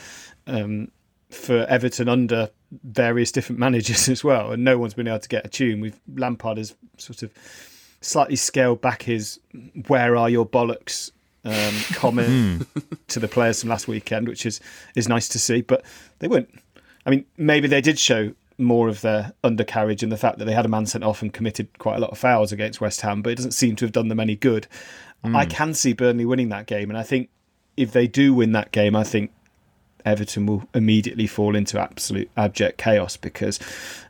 Everton under various different managers as well, and no one's been able to get a tune. Lampard has sort of slightly scaled back his "where are your bollocks" comment to the players from last weekend, which is nice to see. But they weren't. I mean, maybe they did show more of their undercarriage in the fact that they had a man sent off and committed quite a lot of fouls against West Ham, but it doesn't seem to have done them any good. I can see Burnley winning that game, and I think if they do win that game, I think Everton will immediately fall into absolute abject chaos because,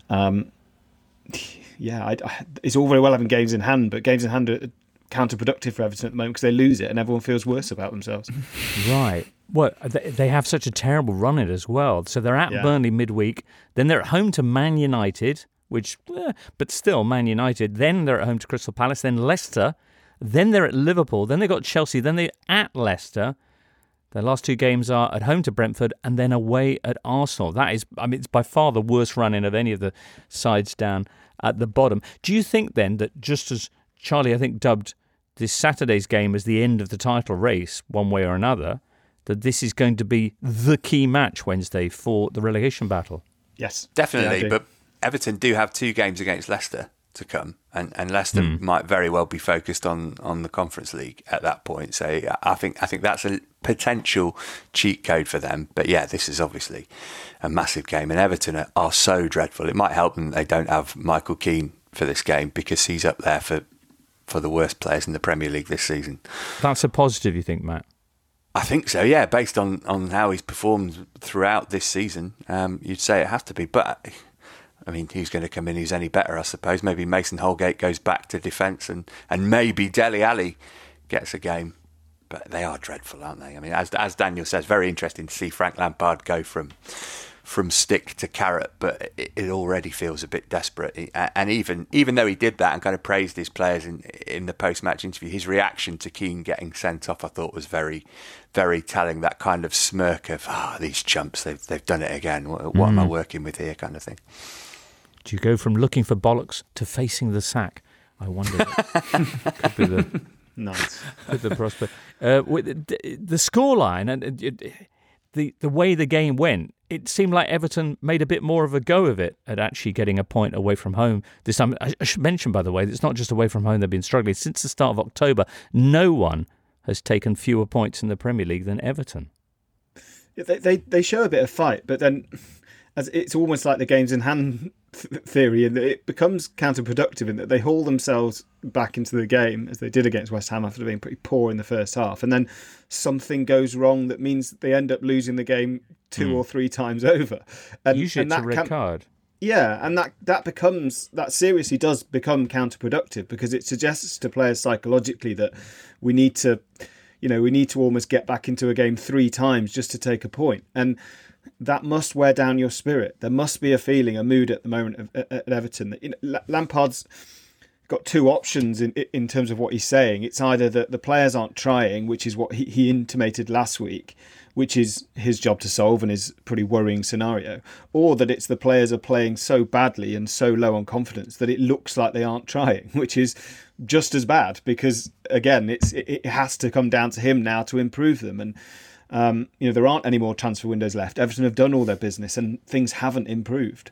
it's all very well having games in hand, but games in hand are counterproductive for Everton at the moment because they lose it and everyone feels worse about themselves. Right. Well, they have such a terrible run it as well. So they're at Burnley midweek, then they're at home to Man United, but still Man United, then they're at home to Crystal Palace, then Leicester, then they're at Liverpool, then they've got Chelsea, then they're at Leicester. Their last 2 games are at home to Brentford and then away at Arsenal. That is, it's by far the worst run-in of any of the sides down at the bottom. Do you think then that, just as Charlie, I think, dubbed this Saturday's game as the end of the title race, one way or another, that this is going to be the key match Wednesday for the relegation battle? Yes. Definitely, but Everton do have 2 games against Leicester to come, and Leicester might very well be focused on the Conference League at that point. So I think that's a potential cheat code for them. But yeah, this is obviously a massive game, and Everton are so dreadful. It might help them they don't have Michael Keane for this game because he's up there for the worst players in the Premier League this season. That's a positive, you think, Matt? I think so, yeah. Based on how he's performed throughout this season, you'd say it has to be. But I mean, who's going to come in who's any better, I suppose? Maybe Mason Holgate goes back to defence and maybe Dele Alli gets a game but they are dreadful, aren't they? I mean, as Daniel says, very interesting to see Frank Lampard go from stick to carrot, but it already feels a bit desperate. And even though he did that and kind of praised his players in the post-match interview, his reaction to Keane getting sent off, I thought, was very, very telling. That kind of smirk of, these chumps, they've done it again. What am I working with here, kind of thing. Do you go from looking for bollocks to facing the sack? I wonder. Could be the nice. The prospect. With the scoreline and the way the game went, it seemed like Everton made a bit more of a go of it at actually getting a point away from home this time. I should mention, by the way, that it's not just away from home they've been struggling. Since the start of October, no one has taken fewer points in the Premier League than Everton. They show a bit of fight, but then it's almost like the games in hand theory, and it becomes counterproductive in that they haul themselves back into the game as they did against West Ham after being pretty poor in the first half, and then something goes wrong that means they end up losing the game 2 or 3 times over. And usually it's a red card. Yeah, and that seriously does become counterproductive, because it suggests to players psychologically that we need to almost get back into a game 3 times just to take a point, and that must wear down your spirit. There must be a mood at the moment at Everton. Lampard's got 2 options in terms of what he's saying. It's either that the players aren't trying, which is what he intimated last week, which is his job to solve and is a pretty worrying scenario, or that it's the players are playing so badly and so low on confidence that it looks like they aren't trying, which is just as bad, because again, it has to come down to him now to improve them. And there aren't any more transfer windows left. Everton have done all their business and things haven't improved.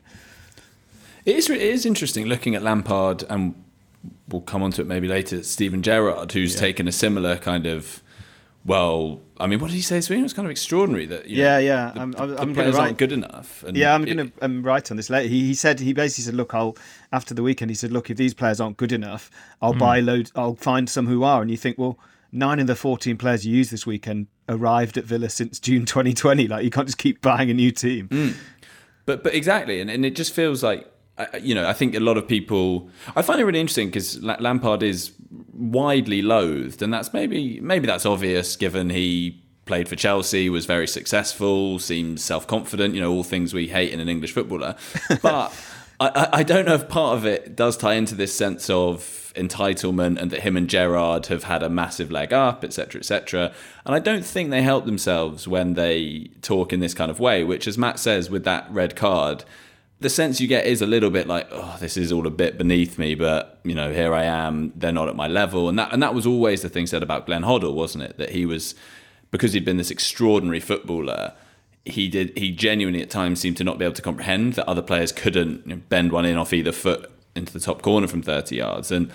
It is interesting looking at Lampard, and we'll come on to it maybe later, Steven Gerrard, who's taken a similar kind of, what did he say? It was kind of extraordinary that the players aren't good enough. And I'm going to write on this later. He basically said, look, after the weekend, he said, look, if these players aren't good enough, I'll find some who are. And you think, well, 9 of the 14 players you used this weekend arrived at Villa since June 2020. Like, you can't just keep buying a new team. But exactly, and it just feels like, I think a lot of people, I find it really interesting because Lampard is widely loathed, and that's maybe that's obvious given he played for Chelsea, was very successful, seems self-confident, all things we hate in an English footballer. But I don't know if part of it does tie into this sense of entitlement and that him and Gerrard have had a massive leg up, etc., etc. And I don't think they help themselves when they talk in this kind of way, which, as Matt says, with that red card, the sense you get is a little bit like, this is all a bit beneath me, but, here I am, they're not at my level. And that was always the thing said about Glenn Hoddle, wasn't it? That he was, because he'd been this extraordinary footballer, he genuinely at times seemed to not be able to comprehend that other players couldn't bend one in off either foot into the top corner from 30 yards. And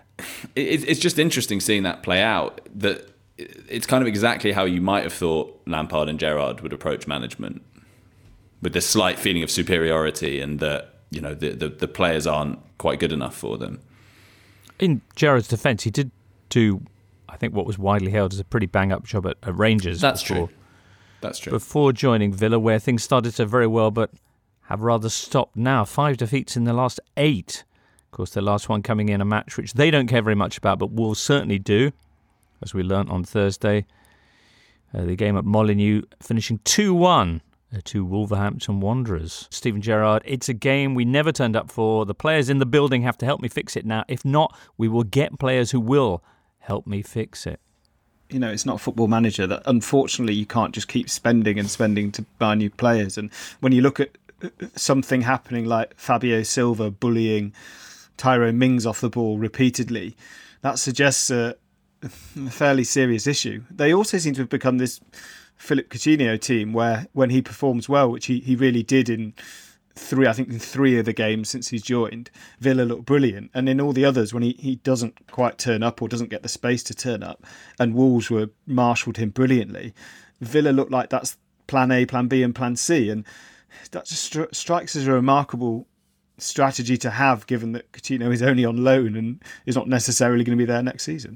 it's just interesting seeing that play out, that it's kind of exactly how you might have thought Lampard and Gerrard would approach management, with this slight feeling of superiority and that, the players aren't quite good enough for them. In Gerrard's defence, he did do, I think, what was widely hailed as a pretty bang-up job at Rangers. That's true. Before joining Villa, where things started so very well but have rather stopped now. 5 defeats in the last 8. Of course, the last one coming in a match which they don't care very much about, but Wolves certainly do, as we learnt on Thursday. The game at Molineux finishing 2-1 to Wolverhampton Wanderers. Steven Gerrard, it's a game we never turned up for. The players in the building have to help me fix it now. If not, we will get players who will help me fix it. It's not a Football Manager that, unfortunately, you can't just keep spending to buy new players. And when you look at something happening like Fabio Silva bullying Tyrone Mings off the ball repeatedly, that suggests a fairly serious issue. They also seem to have become this Philip Coutinho team where, when he performs well, which he really did in 3 of the games since he's joined, Villa look brilliant. And in all the others, when he doesn't quite turn up or doesn't get the space to turn up, and Wolves were marshalled him brilliantly, Villa look like that's plan A, plan B and plan C. And that just strikes as a remarkable strategy to have, given that Coutinho is only on loan and is not necessarily going to be there next season.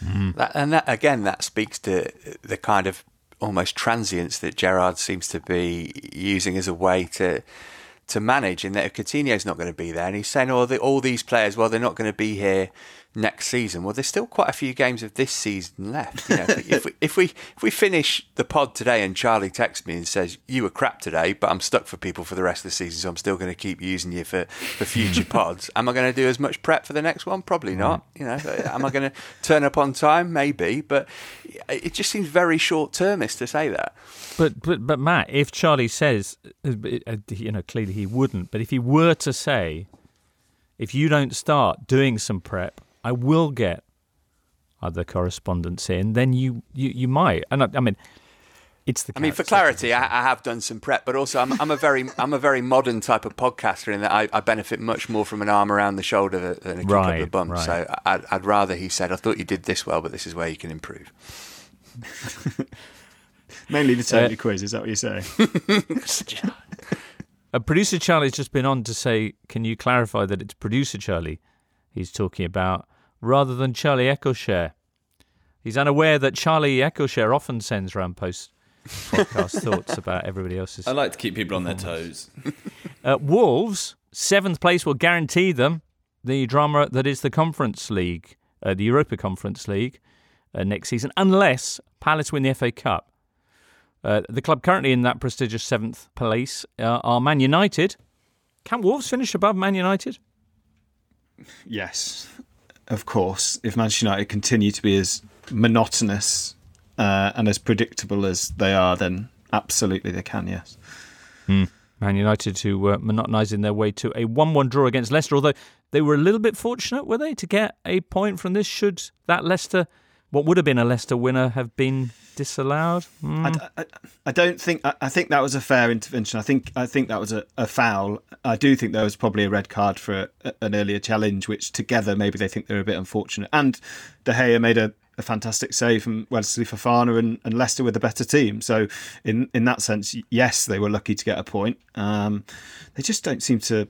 That speaks to the kind of almost transience that Gerrard seems to be using as a way to manage, in that if Coutinho's not going to be there, and he's saying all these players, well, they're not going to be here next season. Well, there's still quite a few games of this season left. You know, if we finish the pod today and Charlie texts me and says you were crap today, but I'm stuck for people for the rest of the season, so I'm still going to keep using you for future pods. Am I going to do as much prep for the next one? Probably not. You know, am I going to turn up on time? Maybe, but it just seems very short-termist to say that. But Matt, if Charlie says, you know, clearly he wouldn't, but if he were to say, if you don't start doing some prep, I will get other correspondence in, then you might. And I mean, it's the. I mean, for clarity, I have done some prep, but also I'm a very modern type of podcaster in that I benefit much more from an arm around the shoulder than a kick up the bum. Right. So I'd rather he said, I thought you did this well, but this is where you can improve. Mainly the Totally quiz, is that what you're saying? Producer Charlie's just been on to say, can you clarify that it's producer Charlie he's talking about, rather than Charlie Eccleshare? He's unaware that Charlie Eccleshare often sends around post-podcast thoughts about everybody else's. I like to keep people on their toes. Wolves, 7th place will guarantee them the drama that is the Conference League, the Europa Conference League, next season, unless Palace win the FA Cup. The club currently in that prestigious 7th place are Man United. Can Wolves finish above Man United? Yes, of course. If Manchester United continue to be as monotonous and as predictable as they are, then absolutely they can, yes. Man United who were monotonising their way to a 1-1 draw against Leicester, although they were a little bit fortunate, were they, to get a point from this should that Leicester, what would have been a Leicester winner, have been disallowed? I don't think. I think that was a fair intervention. I think that was a foul. I do think there was probably a red card for an earlier challenge, which together maybe they think they're a bit unfortunate. And De Gea made a fantastic save from Wesley Fofana, and Leicester were the better team. So in that sense, yes, they were lucky to get a point. They just don't seem to.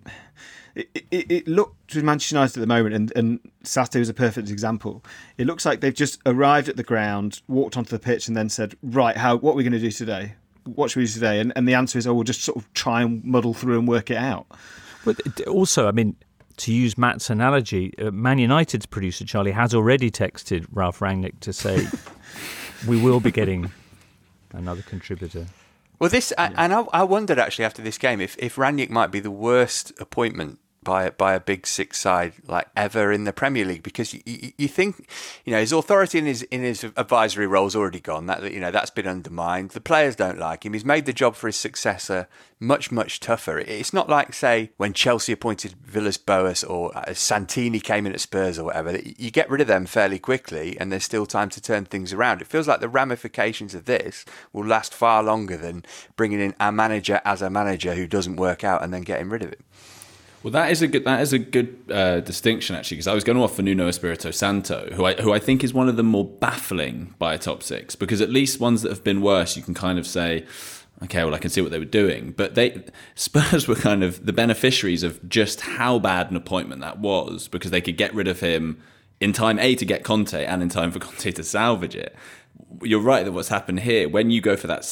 It looked with Manchester United at the moment, and Saturday was a perfect example. It looks like they've just arrived at the ground, walked onto the pitch, and then said, "Right, what are we going to do today? What should we do today?" And the answer is, we'll just sort of try and muddle through and work it out. But also, I mean, to use Matt's analogy, Man United's producer Charlie has already texted Ralph Rangnick to say we will be getting another contributor. Well, and I wondered actually after this game if Rangnick might be the worst appointment by a Big Six side like ever in the Premier League, because you think, you know, his authority in his advisory role's already gone. That, you know, that's been undermined. The players don't like him. He's made the job for his successor much tougher. It's not like, say, when Chelsea appointed Villas-Boas or Santini came in at Spurs or whatever. You get rid of them fairly quickly, and there's still time to turn things around. It feels like the ramifications of this will last far longer than bringing in a manager as a manager who doesn't work out and then getting rid of him. Well, that is a good distinction, actually, because I was going to offer Nuno Espirito Santo, who I think is one of the more baffling by a top six, because at least ones that have been worse, you can kind of say, okay, well, I can see what they were doing. But Spurs were kind of the beneficiaries of just how bad an appointment that was, because they could get rid of him in time, A, to get Conte, and in time for Conte to salvage it. You're right that what's happened here, when you go for that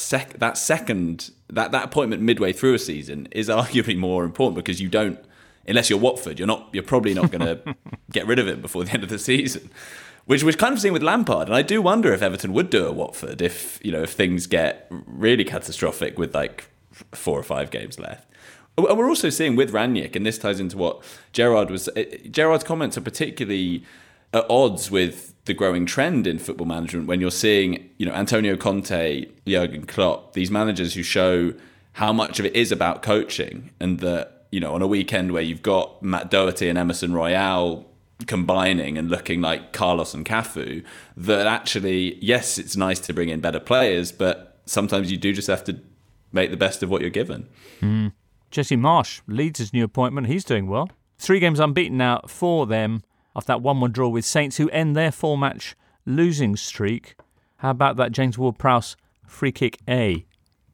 appointment midway through a season, is arguably more important, because you don't. Unless you're Watford, you're probably not going to get rid of him before the end of the season, which we're kind of seeing with Lampard. And I do wonder if Everton would do a Watford if things get really catastrophic with like 4 or 5 games left. And we're also seeing with Rangnick, and this ties into what Gerard's comments are particularly at odds with the growing trend in football management when you're seeing, you know, Antonio Conte, Jurgen Klopp, these managers who show how much of it is about coaching, and that, you know, on a weekend where you've got Matt Doherty and Emerson Royale combining and looking like Carlos and Cafu, that actually, yes, it's nice to bring in better players, but sometimes you do just have to make the best of what you're given. Jesse Marsch, Leeds' new appointment, he's doing well. 3 games unbeaten now for them after that 1-1 draw with Saints, who end their 4-match losing streak. How about that James Ward-Prowse free kick A?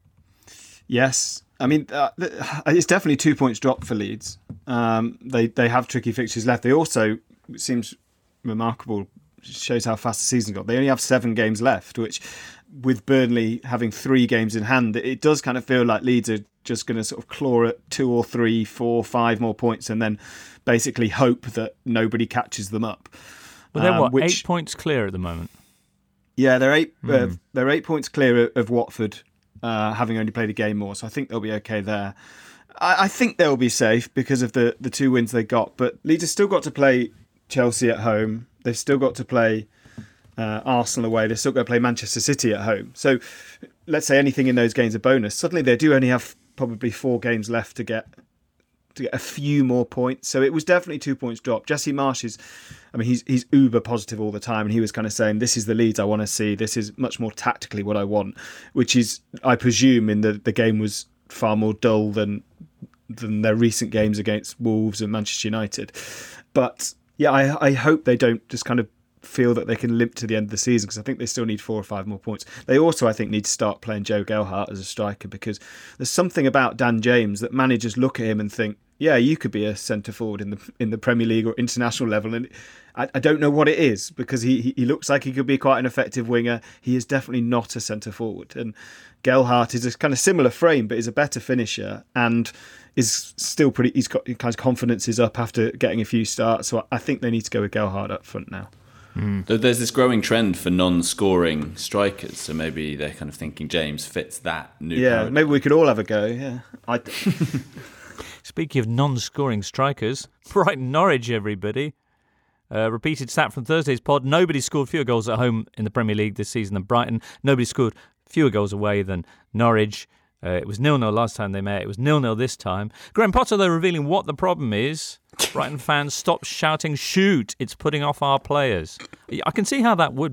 Yes. I mean, it's definitely 2 points dropped for Leeds. They have tricky fixtures left. They also, it seems remarkable, shows how fast the season got. They only have 7 games left, which, with Burnley having 3 games in hand, it does kind of feel like Leeds are just going to sort of claw at 2 or 3, 4, 5 more points and then basically hope that nobody catches them up. Well, they're what, 8 points clear at the moment? Yeah, they're 8 points clear of Watford, having only played a game more. So I think they'll be okay there. I think they'll be safe because of the 2 wins they got. But Leeds have still got to play Chelsea at home. They've still got to play Arsenal away. They've still got to play Manchester City at home. So let's say anything in those games a bonus. Suddenly they do only have probably 4 games left to get a few more points. So it was definitely 2 points drop. Jesse Marsch he's uber positive all the time, and he was kind of saying, this is the Leeds I want to see. This is much more tactically what I want, which is, I presume, in the game was far more dull than their recent games against Wolves and Manchester United. But yeah, I hope they don't just kind of feel that they can limp to the end of the season, because I think they still need 4 or 5 more points. They also, I think, need to start playing Joe Gelhardt as a striker, because there's something about Dan James that managers look at him and think, yeah, you could be a centre forward in the Premier League or international level, and I don't know what it is, because he looks like he could be quite an effective winger. He is definitely not a centre forward, and Gelhardt is a kind of similar frame, but is a better finisher and is still pretty. He's got kind of confidence is up after getting a few starts, so I think they need to go with Gelhardt up front now. There's this growing trend for non-scoring strikers, so maybe they're kind of thinking James fits that new paradigm. Maybe we could all have a go. Yeah. Speaking of non-scoring strikers, Brighton Norwich, everybody. Repeated stat from Thursday's pod: nobody scored fewer goals at home in the Premier League this season than Brighton. Nobody scored fewer goals away than Norwich. It was 0-0 last time they met. It was 0-0 this time. Graham Potter, though, revealing what the problem is. Brighton fans, stop shouting, shoot. It's putting off our players. I can see how that would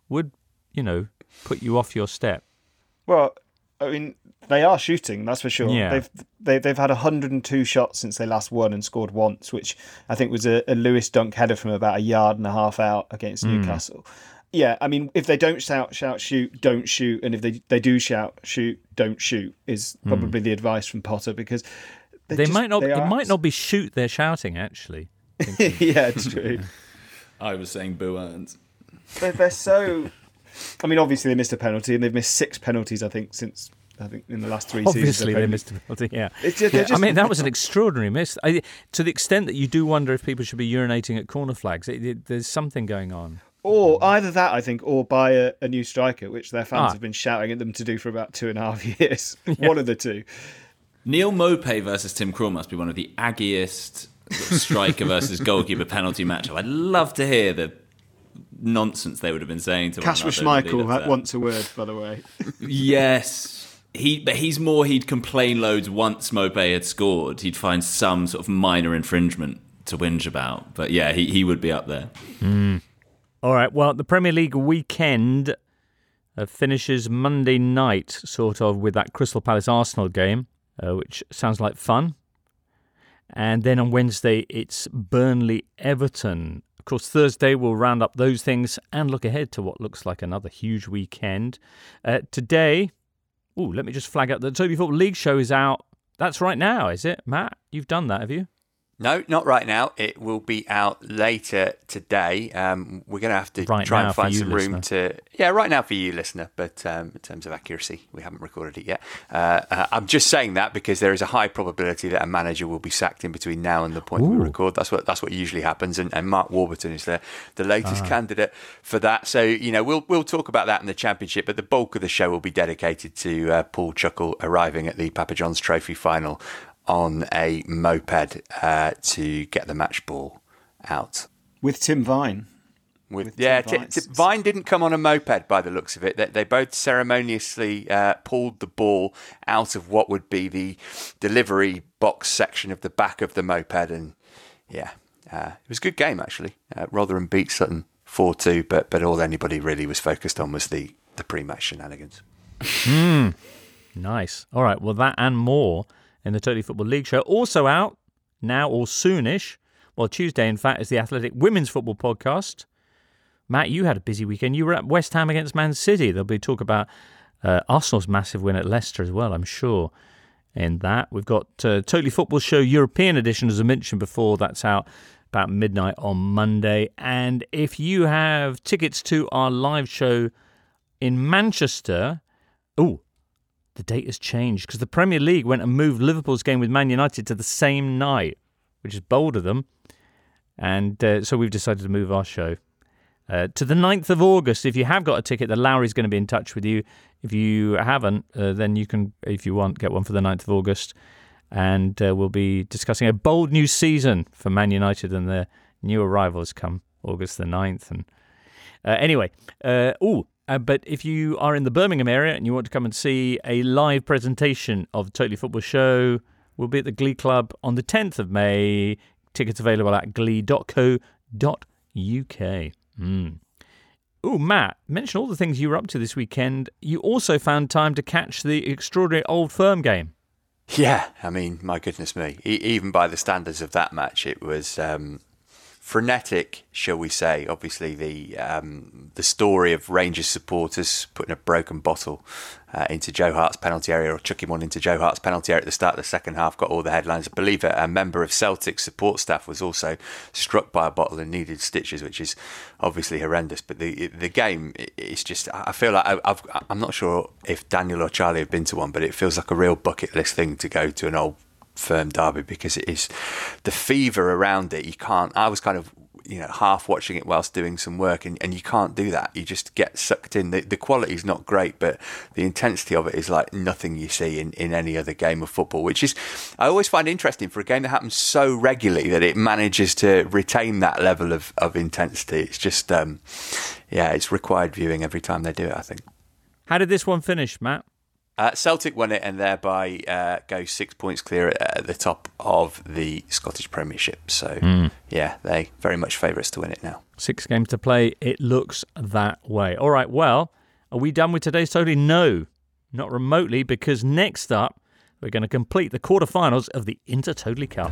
put you off your step. Well, I mean, they are shooting, that's for sure. Yeah. They've had 102 shots since they last won and scored once, which I think was a Lewis Dunk header from about a yard and a half out against Newcastle. Yeah, I mean, if they don't shout, shoot, don't shoot. And if they do shout, shoot, don't shoot, is probably the advice from Potter, because it might not be shoot they're shouting, actually. Yeah, it's true. I was saying boo Earns. They're so... I mean, obviously they missed a penalty, and they've missed 6 penalties, I think, in the last 3 seasons. Obviously they missed a penalty, yeah. Just, I mean, that was an extraordinary miss. To the extent that you do wonder if people should be urinating at corner flags. There's something going on. Or either that, I think, or buy a new striker, which their fans have been shouting at them to do for about 2.5 years. Yeah. One of the two. Neil Maupay versus Tim Krul must be one of the aggiest striker versus goalkeeper penalty matchup. I'd love to hear the nonsense they would have been saying to one another. Kasper Schmeichel wants a word, by the way. Yes. He'd complain loads once Maupay had scored. He'd find some sort of minor infringement to whinge about. But yeah, he would be up there. All right, well, the Premier League weekend finishes Monday night, sort of, with that Crystal Palace-Arsenal game, which sounds like fun. And then on Wednesday, it's Burnley-Everton. Of course, Thursday we'll round up those things and look ahead to what looks like another huge weekend. Today, let me just flag up the Toby Football League show is out. That's right now, is it? Matt, you've done that, have you? No, not right now. It will be out later today. We're going to have to try and find some room to... Yeah, right now for you, listener. But in terms of accuracy, we haven't recorded it yet. I'm just saying that because there is a high probability that a manager will be sacked in between now and the point we record. That's what usually happens. And Mark Warburton is the latest candidate for that. So, we'll talk about that in the Championship. But the bulk of the show will be dedicated to Paul Chuckle arriving at the Papa John's Trophy final on a moped to get the match ball out. With Tim Vine. Vine didn't come on a moped by the looks of it. They both ceremoniously pulled the ball out of what would be the delivery box section of the back of the moped. And it was a good game, actually. Rotherham beat Sutton 4-2, but all anybody really was focused on was the pre-match shenanigans. Nice. All right, well, that and more in the Totally Football League show. Also out now, or soonish, Tuesday, in fact, is the Athletic Women's Football Podcast. Matt, you had a busy weekend. You were at West Ham against Man City. There'll be talk about Arsenal's massive win at Leicester as well, I'm sure. In that, we've got Totally Football Show European Edition, as I mentioned before. That's out about midnight on Monday. And if you have tickets to our live show in Manchester... the date has changed because the Premier League went and moved Liverpool's game with Man United to the same night, which is bold of them. And so we've decided to move our show. to the 9th of August. If you have got a ticket, the Lowry's going to be in touch with you. If you haven't, then you can, if you want, get one for the 9th of August. And we'll be discussing a bold new season for Man United and their new arrivals come August the 9th. And but if you are in the Birmingham area and you want to come and see a live presentation of the Totally Football Show, we'll be at the Glee Club on the 10th of May. Tickets available at glee.co.uk. Matt, mention all the things you were up to this weekend. You also found time to catch the extraordinary Old Firm game. Yeah, I mean, my goodness me. Even by the standards of that match, it was frenetic, shall we say. Obviously, the story of Rangers supporters putting a broken bottle into Joe Hart's penalty area, or chucking one into Joe Hart's penalty area at the start of the second half, got all the headlines. I believe a member of Celtic support staff was also struck by a bottle and needed stitches, which is obviously horrendous. But the game, it's just, I feel like I'm not sure if Daniel or Charlie have been to one, but it feels like a real bucket list thing to go to an Old Firm derby, because it is the fever around it. I was kind of half watching it whilst doing some work, and you can't do that. You just get sucked in. The quality is not great, but the intensity of it is like nothing you see in any other game of football, which is, I always find interesting for a game that happens so regularly that it manages to retain that level of intensity. It's just it's required viewing every time they do it, I think. How did this one finish, Matt? Celtic won it and thereby go 6 points clear at the top of the Scottish Premiership. So, they very much favourites to win it now. 6 games to play. It looks that way. All right, well, are we done with today's Totally? No, not remotely, because next up, we're going to complete the quarterfinals of the Inter-Totally Cup.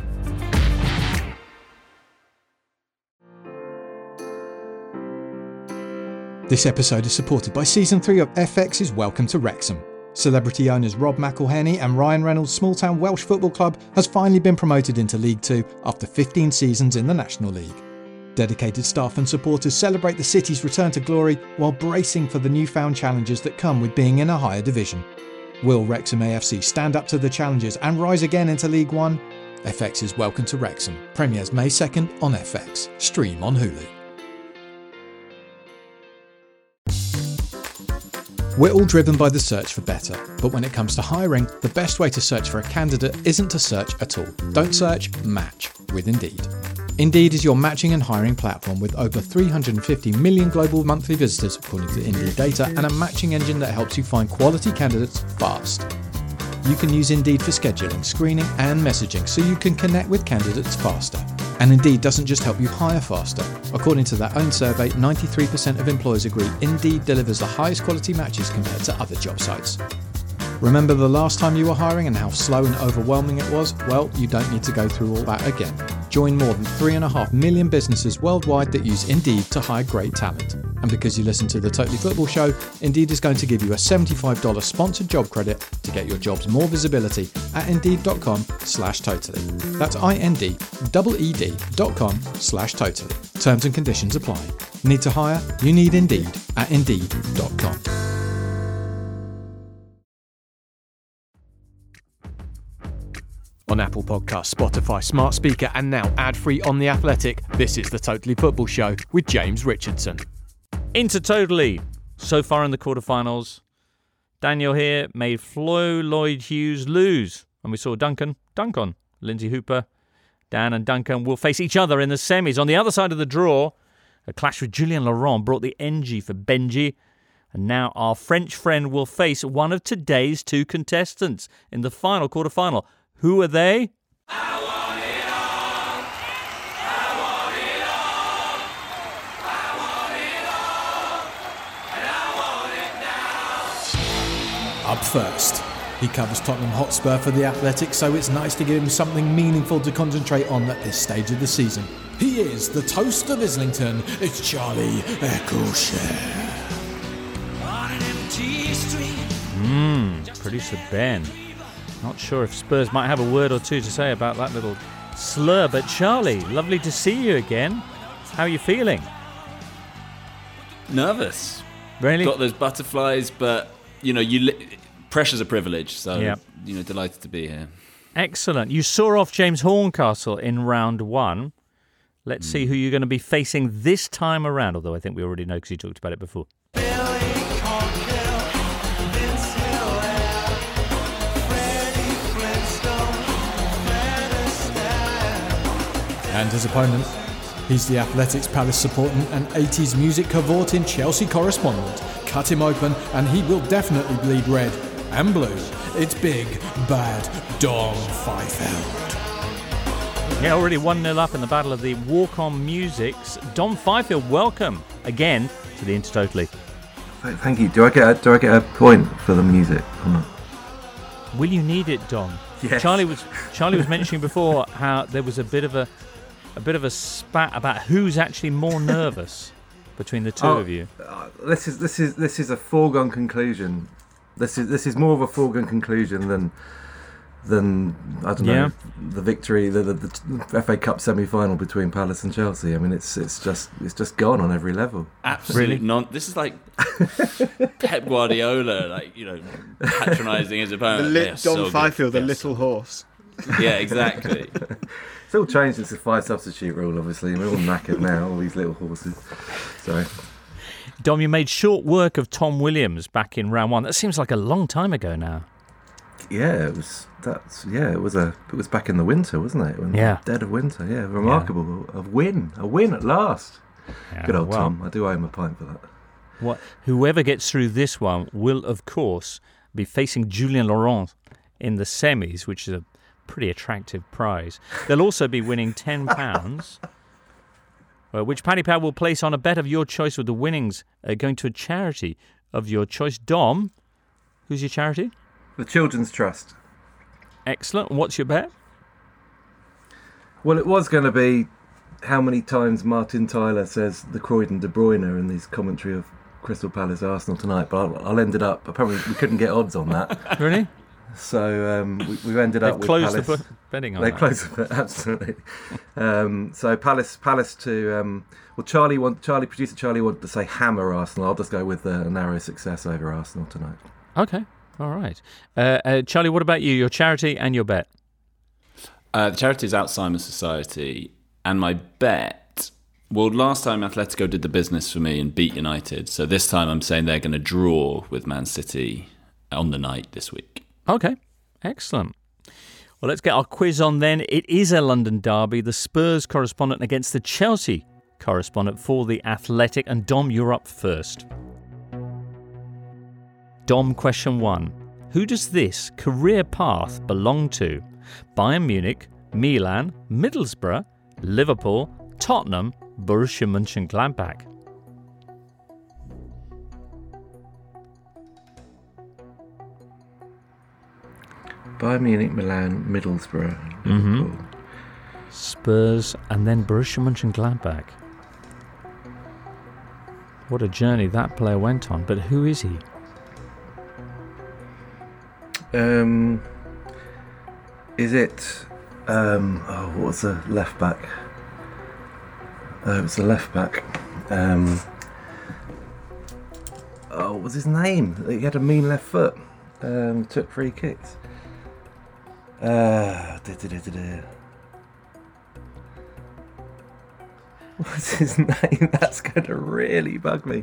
This episode is supported by Season 3 of FX's Welcome to Wrexham. Celebrity owners Rob McElhenney and Ryan Reynolds' small-town Welsh football club has finally been promoted into League 2 after 15 seasons in the National League. Dedicated staff and supporters celebrate the city's return to glory while bracing for the newfound challenges that come with being in a higher division. Will Wrexham AFC stand up to the challenges and rise again into League 1? FX's Welcome to Wrexham premieres May 2nd on FX. Stream on Hulu. We're all driven by the search for better, but when it comes to hiring, the best way to search for a candidate isn't to search at all. Don't search, match with Indeed. Indeed is your matching and hiring platform with over 350 million global monthly visitors, according to Indeed data, and a matching engine that helps you find quality candidates fast. You can use Indeed for scheduling, screening, and messaging so you can connect with candidates faster. And Indeed doesn't just help you hire faster. According to their own survey, 93% of employers agree Indeed delivers the highest quality matches compared to other job sites. Remember the last time you were hiring and how slow and overwhelming it was? Well, you don't need to go through all that again. Join more than 3.5 million businesses worldwide that use Indeed to hire great talent. And because you listen to the Totally Football Show, Indeed is going to give you a $75 sponsored job credit to get your jobs more visibility at Indeed.com/totally. That's INDEED.com/totally. Terms and conditions apply. Need to hire? You need Indeed at Indeed.com. On Apple Podcasts, Spotify, Smart Speaker, and now ad-free on The Athletic, this is the Totally Football Show with James Richardson. Inter-Totally, so far in the quarterfinals. Daniel here made Flo Lloyd-Hughes lose, and we saw Duncan dunk on Lindsay Hooper. Dan and Duncan will face each other in the semis. On the other side of the draw, a clash with Julien Laurent brought the NG for Benji. And now our French friend will face one of today's 2 contestants in the final quarterfinal. Who are they? I want it all. I want it all. I want it all. And I want it now. Up first, he covers Tottenham Hotspur for The Athletic, so it's nice to give him something meaningful to concentrate on at this stage of the season. He is the toast of Islington. It's Charlie Eccleshare. On an empty street. Producer Ben. Not sure if Spurs might have a word or two to say about that little slur, but Charlie, lovely to see you again. How are you feeling? Nervous. Really? Got those butterflies, but pressure's a privilege, so delighted to be here. Excellent. You saw off James Horncastle in round 1. Let's see who you're going to be facing this time around, although I think we already know because you talked about it before. And his opponent, he's the Athletics Palace supporting and 80s music cavorting Chelsea correspondent. Cut him open and he will definitely bleed red and blue. It's big, bad Dom Fifield. Yeah, already 1-0 up in the battle of the walk-on musics. Dom Fifield, welcome again to the Intertotally. Thank you. Do I get a point for the music or not? Will you need it, Dom? Yes. Charlie was mentioning before how there was a bit of a spat about who's actually more nervous between the two of you. This is a foregone conclusion. This is more of a foregone conclusion than I don't know, the victory, the FA Cup semi-final between Palace and Chelsea. I mean, it's just gone on every level. Absolutely not. This is like Pep Guardiola, patronising his opponent. Dom Fifield, the little horse. Yeah, exactly. It's all changed since the 5 substitute rule, obviously. We're all knackered now, all these little horses. So, Dom, you made short work of Tom Williams back in round 1. That seems like a long time ago now. Yeah, it was back in the winter, wasn't it? Dead of winter. Yeah, remarkable. Yeah. A win at last. Yeah, good old Tom. I do owe him a pint for that. Whoever gets through this one will, of course, be facing Julien Laurent in the semis, which is a pretty attractive prize. They'll also be winning £10, which Paddy Power will place on a bet of your choice, with the winnings going to a charity of your choice. Dom, who's your charity? The Children's Trust. Excellent. What's your bet? Well, it was going to be how many times Martin Tyler says the Croydon De Bruyne in his commentary of Crystal Palace Arsenal tonight, but I'll ended up. Apparently, we couldn't get odds on that. Really? So we ended up with Palace. They've closed the betting on that. They closed the absolutely. So Palace to producer Charlie wanted to say hammer Arsenal. I'll just go with a narrow success over Arsenal tonight. Okay. All right. Charlie, what about you? Your charity and your bet? The charity is Alzheimer's Society, and my bet... Well, last time Atletico did the business for me and beat United, so this time I'm saying they're going to draw with Man City on the night this week. Okay. Excellent. Well, let's get our quiz on then. It is a London derby. The Spurs correspondent against the Chelsea correspondent for The Athletic. And Dom, you're up first. Dom, question 1. Who does this career path belong to? Bayern Munich, Milan, Middlesbrough, Liverpool, Tottenham, Borussia Mönchengladbach. Bayern Munich, Milan, Middlesbrough, Liverpool. Spurs and then Borussia Mönchengladbach. What a journey that player went on, but who is he? Is it what was the left back? It was the left back. What was his name? He had a mean left foot. Took free kicks. What's his name? That's going to really bug me.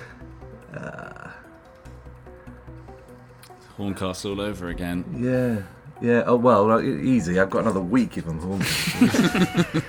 Horncastle all over again. Yeah. Oh well, easy. I've got another week if I'm Horncastle.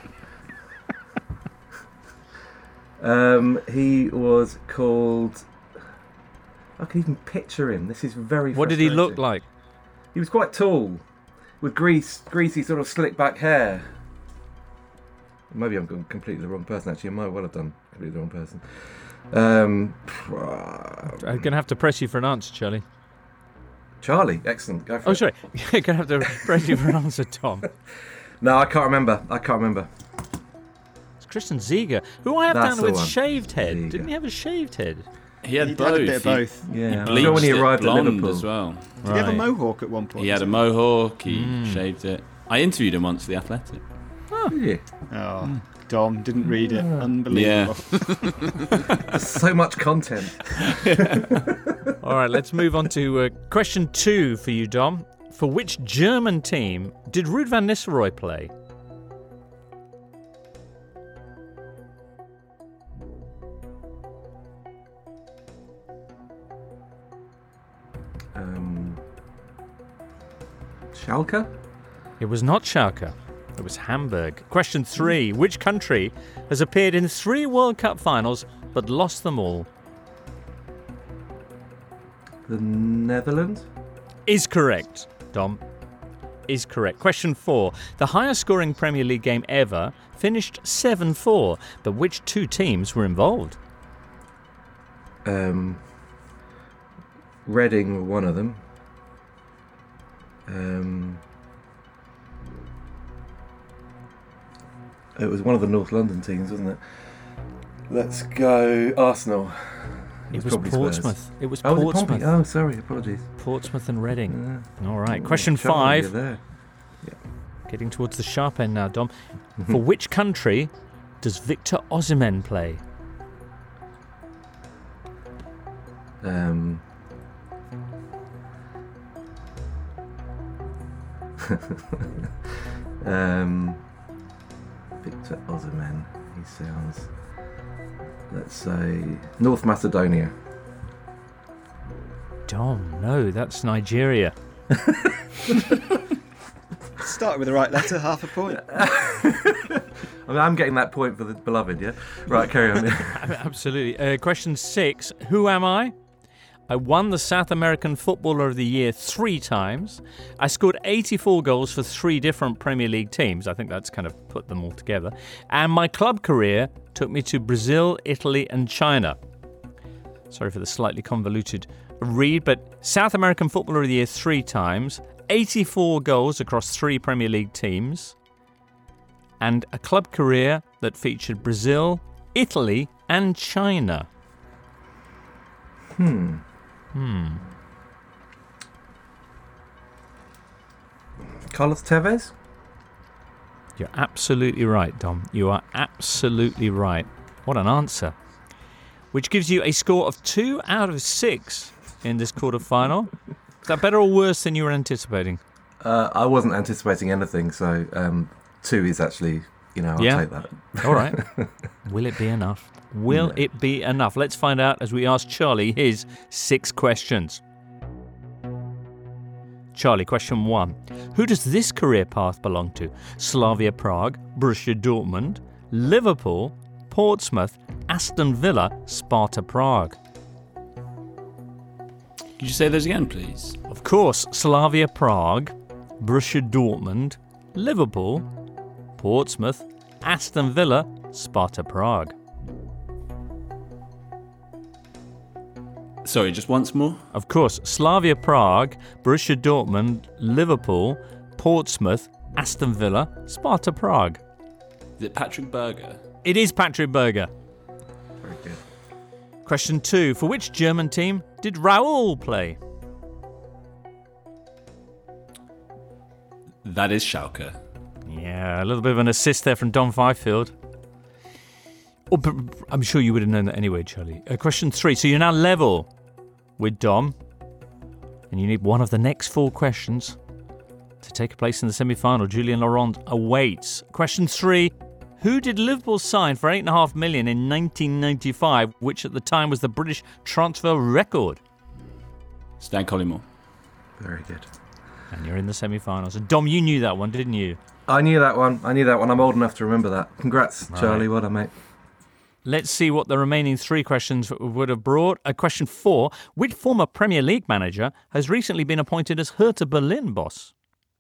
He was called. I can even picture him. This is very. What did he look like? He was quite tall, with greasy sort of slick back hair. Maybe I'm completely the wrong person. Actually, I might well have done completely the wrong person. I'm going to have to press you for an answer, Charlie. Charlie, excellent. Go for it. Sorry. You're going to have to press you for an answer, Tom. No, I can't remember. It's Christian Ziege, who I have down with shaved head. Ziege. Didn't he have a shaved head? He had He'd both. had a bit of both. He Yeah. bleached when he arrived it at blonde Liverpool as well. Did he have a mohawk at one point? He had a mohawk. He shaved it. I interviewed him once for The Athletic. Yeah. Oh, Dom didn't read it. Unbelievable. Yeah. So much content. All right, let's move on to question 2 for you, Dom. For which German team did Ruud van Nistelrooy play? Schalke? It was not Schalke. It was Hamburg. Question 3. Which country has appeared in 3 World Cup finals but lost them all? The Netherlands? Is correct, Dom. Is correct. Question 4. The highest scoring Premier League game ever finished 7-4, but which 2 teams were involved? Reading were one of them. It was one of the North London teams, wasn't it? Let's go Arsenal. It was Portsmouth. Spurs. It was Oh, Portsmouth. Oh, sorry, apologies. Portsmouth and Reading. All right. Question 5. There. Getting towards the sharp end now, Dom. For which country does Victor Osimhen play? Victor Osimhen. He sounds. Let's say North Macedonia. Dom, no, that's Nigeria. Started with the right letter, half a point. I mean, I'm getting that point for the beloved, yeah? Right, carry on. Absolutely. Question 6. Who am I? I won the South American Footballer of the Year 3 times. I scored 84 goals for 3 different Premier League teams. I think that's kind of put them all together. And my club career took me to Brazil, Italy and China. Sorry for the slightly convoluted read, but South American Footballer of the Year 3 times, 84 goals across 3 Premier League teams, and a club career that featured Brazil, Italy and China. Carlos Tevez? You're absolutely right, Dom. You are absolutely right. What an answer. Which gives you a score of 2 out of 6 in this quarter-final. Is that better or worse than you were anticipating? I wasn't anticipating anything, so 2 is actually, I'll take that. All right. Will it be enough? Will it be enough? Let's find out as we ask Charlie his 6 questions. Charlie, question 1. Who does this career path belong to? Slavia Prague, Borussia Dortmund, Liverpool, Portsmouth, Aston Villa, Sparta Prague. Could you say those again, please? Of course, Slavia Prague, Borussia Dortmund, Liverpool, Portsmouth, Aston Villa, Sparta Prague. Sorry, just once more? Of course, Slavia Prague, Borussia Dortmund, Liverpool, Portsmouth, Aston Villa, Sparta Prague. Is it Patrick Berger? It is Patrick Berger. Very good. Question 2. For which German team did Raul play? That is Schalke. Yeah, a little bit of an assist there from Dom Fifield. Oh, but I'm sure you would have known that anyway, Charlie. Question 3. So you're now level with Dom, and you need one of the next 4 questions to take a place in the semi-final. Julien Laurent awaits. Question 3. Who did Liverpool sign for $8.5 million in 1995, which at the time was the British transfer record? Stan Collymore. Very good. And you're in the semi-finals. And Dom, you knew that one, didn't you? I knew that one. I'm old enough to remember that. Congrats, Charlie. Well done, mate. Let's see what the remaining 3 questions would have brought. Question 4. Which former Premier League manager has recently been appointed as Hertha Berlin boss?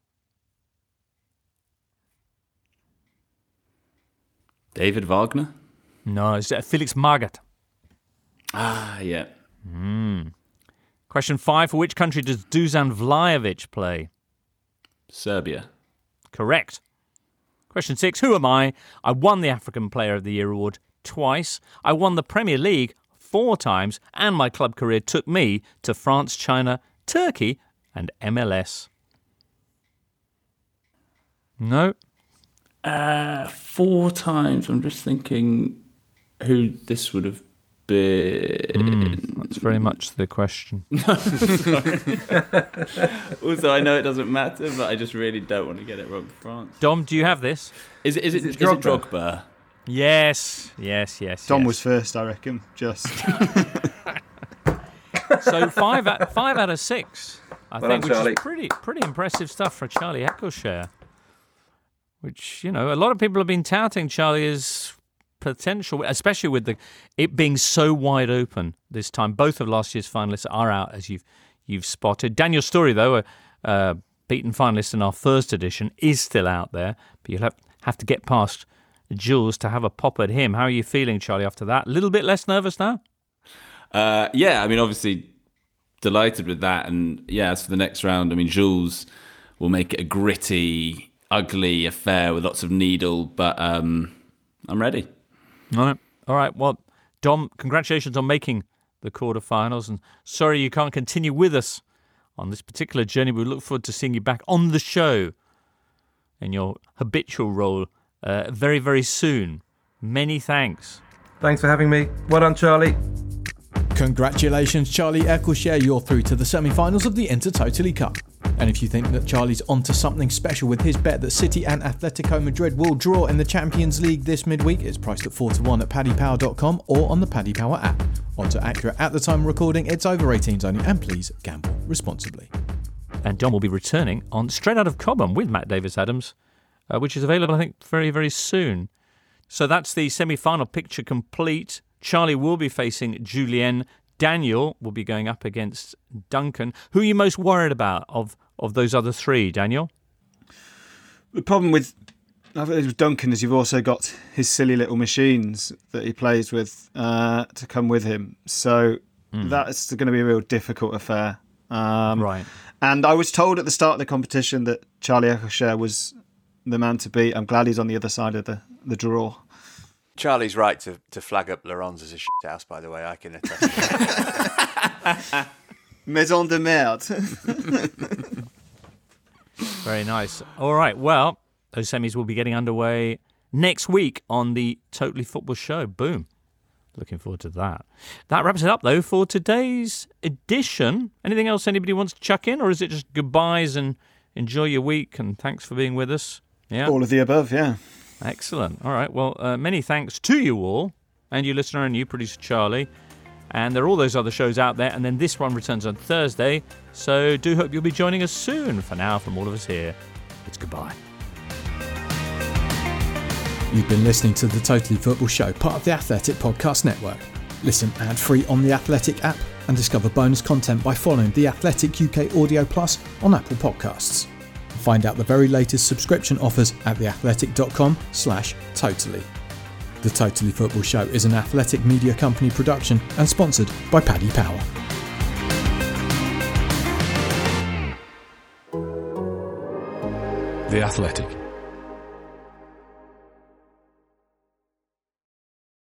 David Wagner? No, it's Felix Magath. Ah, yeah. Question 5. For which country does Dusan Vlahovic play? Serbia. Correct. Question 6. Who am I? I won the African Player of the Year award twice. I won the Premier League 4 times, and my club career took me to France, China, Turkey, and MLS. No. 4 times. I'm just thinking who this would have been. That's very much the question. Also, I know it doesn't matter, but I just really don't want to get it wrong for France. Dom, do you have this? Is it Drogba? Yes. Dom was first, I reckon. Just so 5 out of 6. I think, which is pretty impressive stuff for Charlie Eccleshare. Which, a lot of people have been touting Charlie's potential, especially with it being so wide open this time. Both of last year's finalists are out, as you've spotted. Daniel Storey, though, a beaten finalist in our first edition, is still out there, but you'll have to get past Jules to have a pop at him. How are you feeling, Charlie, after that? A little bit less nervous now? Yeah, I mean, obviously delighted with that. And yeah, as for the next round, I mean, Jules will make it a gritty, ugly affair with lots of needle, but I'm ready. All right. Well, Dom, congratulations on making the quarterfinals, and sorry you can't continue with us on this particular journey. We look forward to seeing you back on the show in your habitual role very, very soon. Many thanks. Thanks for having me. Well done, Charlie. Congratulations, Charlie Eccleshare. You're through to the semi-finals of the Intertotally Cup. And if you think that Charlie's onto something special with his bet that City and Atletico Madrid will draw in the Champions League this midweek, it's priced at 4-1 at paddypower.com or on the Paddy Power app. Odds are accurate at the time of recording. It's over 18s only, and please gamble responsibly. And Dom will be returning on Straight Out of Cobham with Matt Davis-Adams, which is available, I think, very, very soon. So that's the semi-final picture complete. Charlie will be facing Julien. Daniel will be going up against Duncan. Who are you most worried about of those other three, Daniel? The problem with Duncan is you've also got his silly little machines that he plays with to come with him. So that's going to be a real difficult affair. Right. And I was told at the start of the competition that Charlie Eccleshare was the man to beat. I'm glad he's on the other side of the draw. Charlie's right to flag up Laurens as a shit house, by the way. I can attest. Maison de merde. Very nice. All right, well, those semis will be getting underway next week on the Totally Football Show. Boom. Looking forward to that. That wraps it up, though, for today's edition. Anything else anybody wants to chuck in, or is it just goodbyes and enjoy your week and thanks for being with us? Yeah. All of the above, yeah. Excellent. All right. Well, many thanks to you all, and you listener and you, producer Charlie. And there are all those other shows out there, and then this one returns on Thursday. So do hope you'll be joining us soon. For now, from all of us here, it's goodbye. You've been listening to the Totally Football Show, part of the Athletic Podcast Network. Listen ad-free on the Athletic app and discover bonus content by following the Athletic UK Audio Plus on Apple Podcasts. Find out the very latest subscription offers at theathletic.com/totally. The Totally Football Show is an Athletic Media Company production and sponsored by Paddy Power. The Athletic.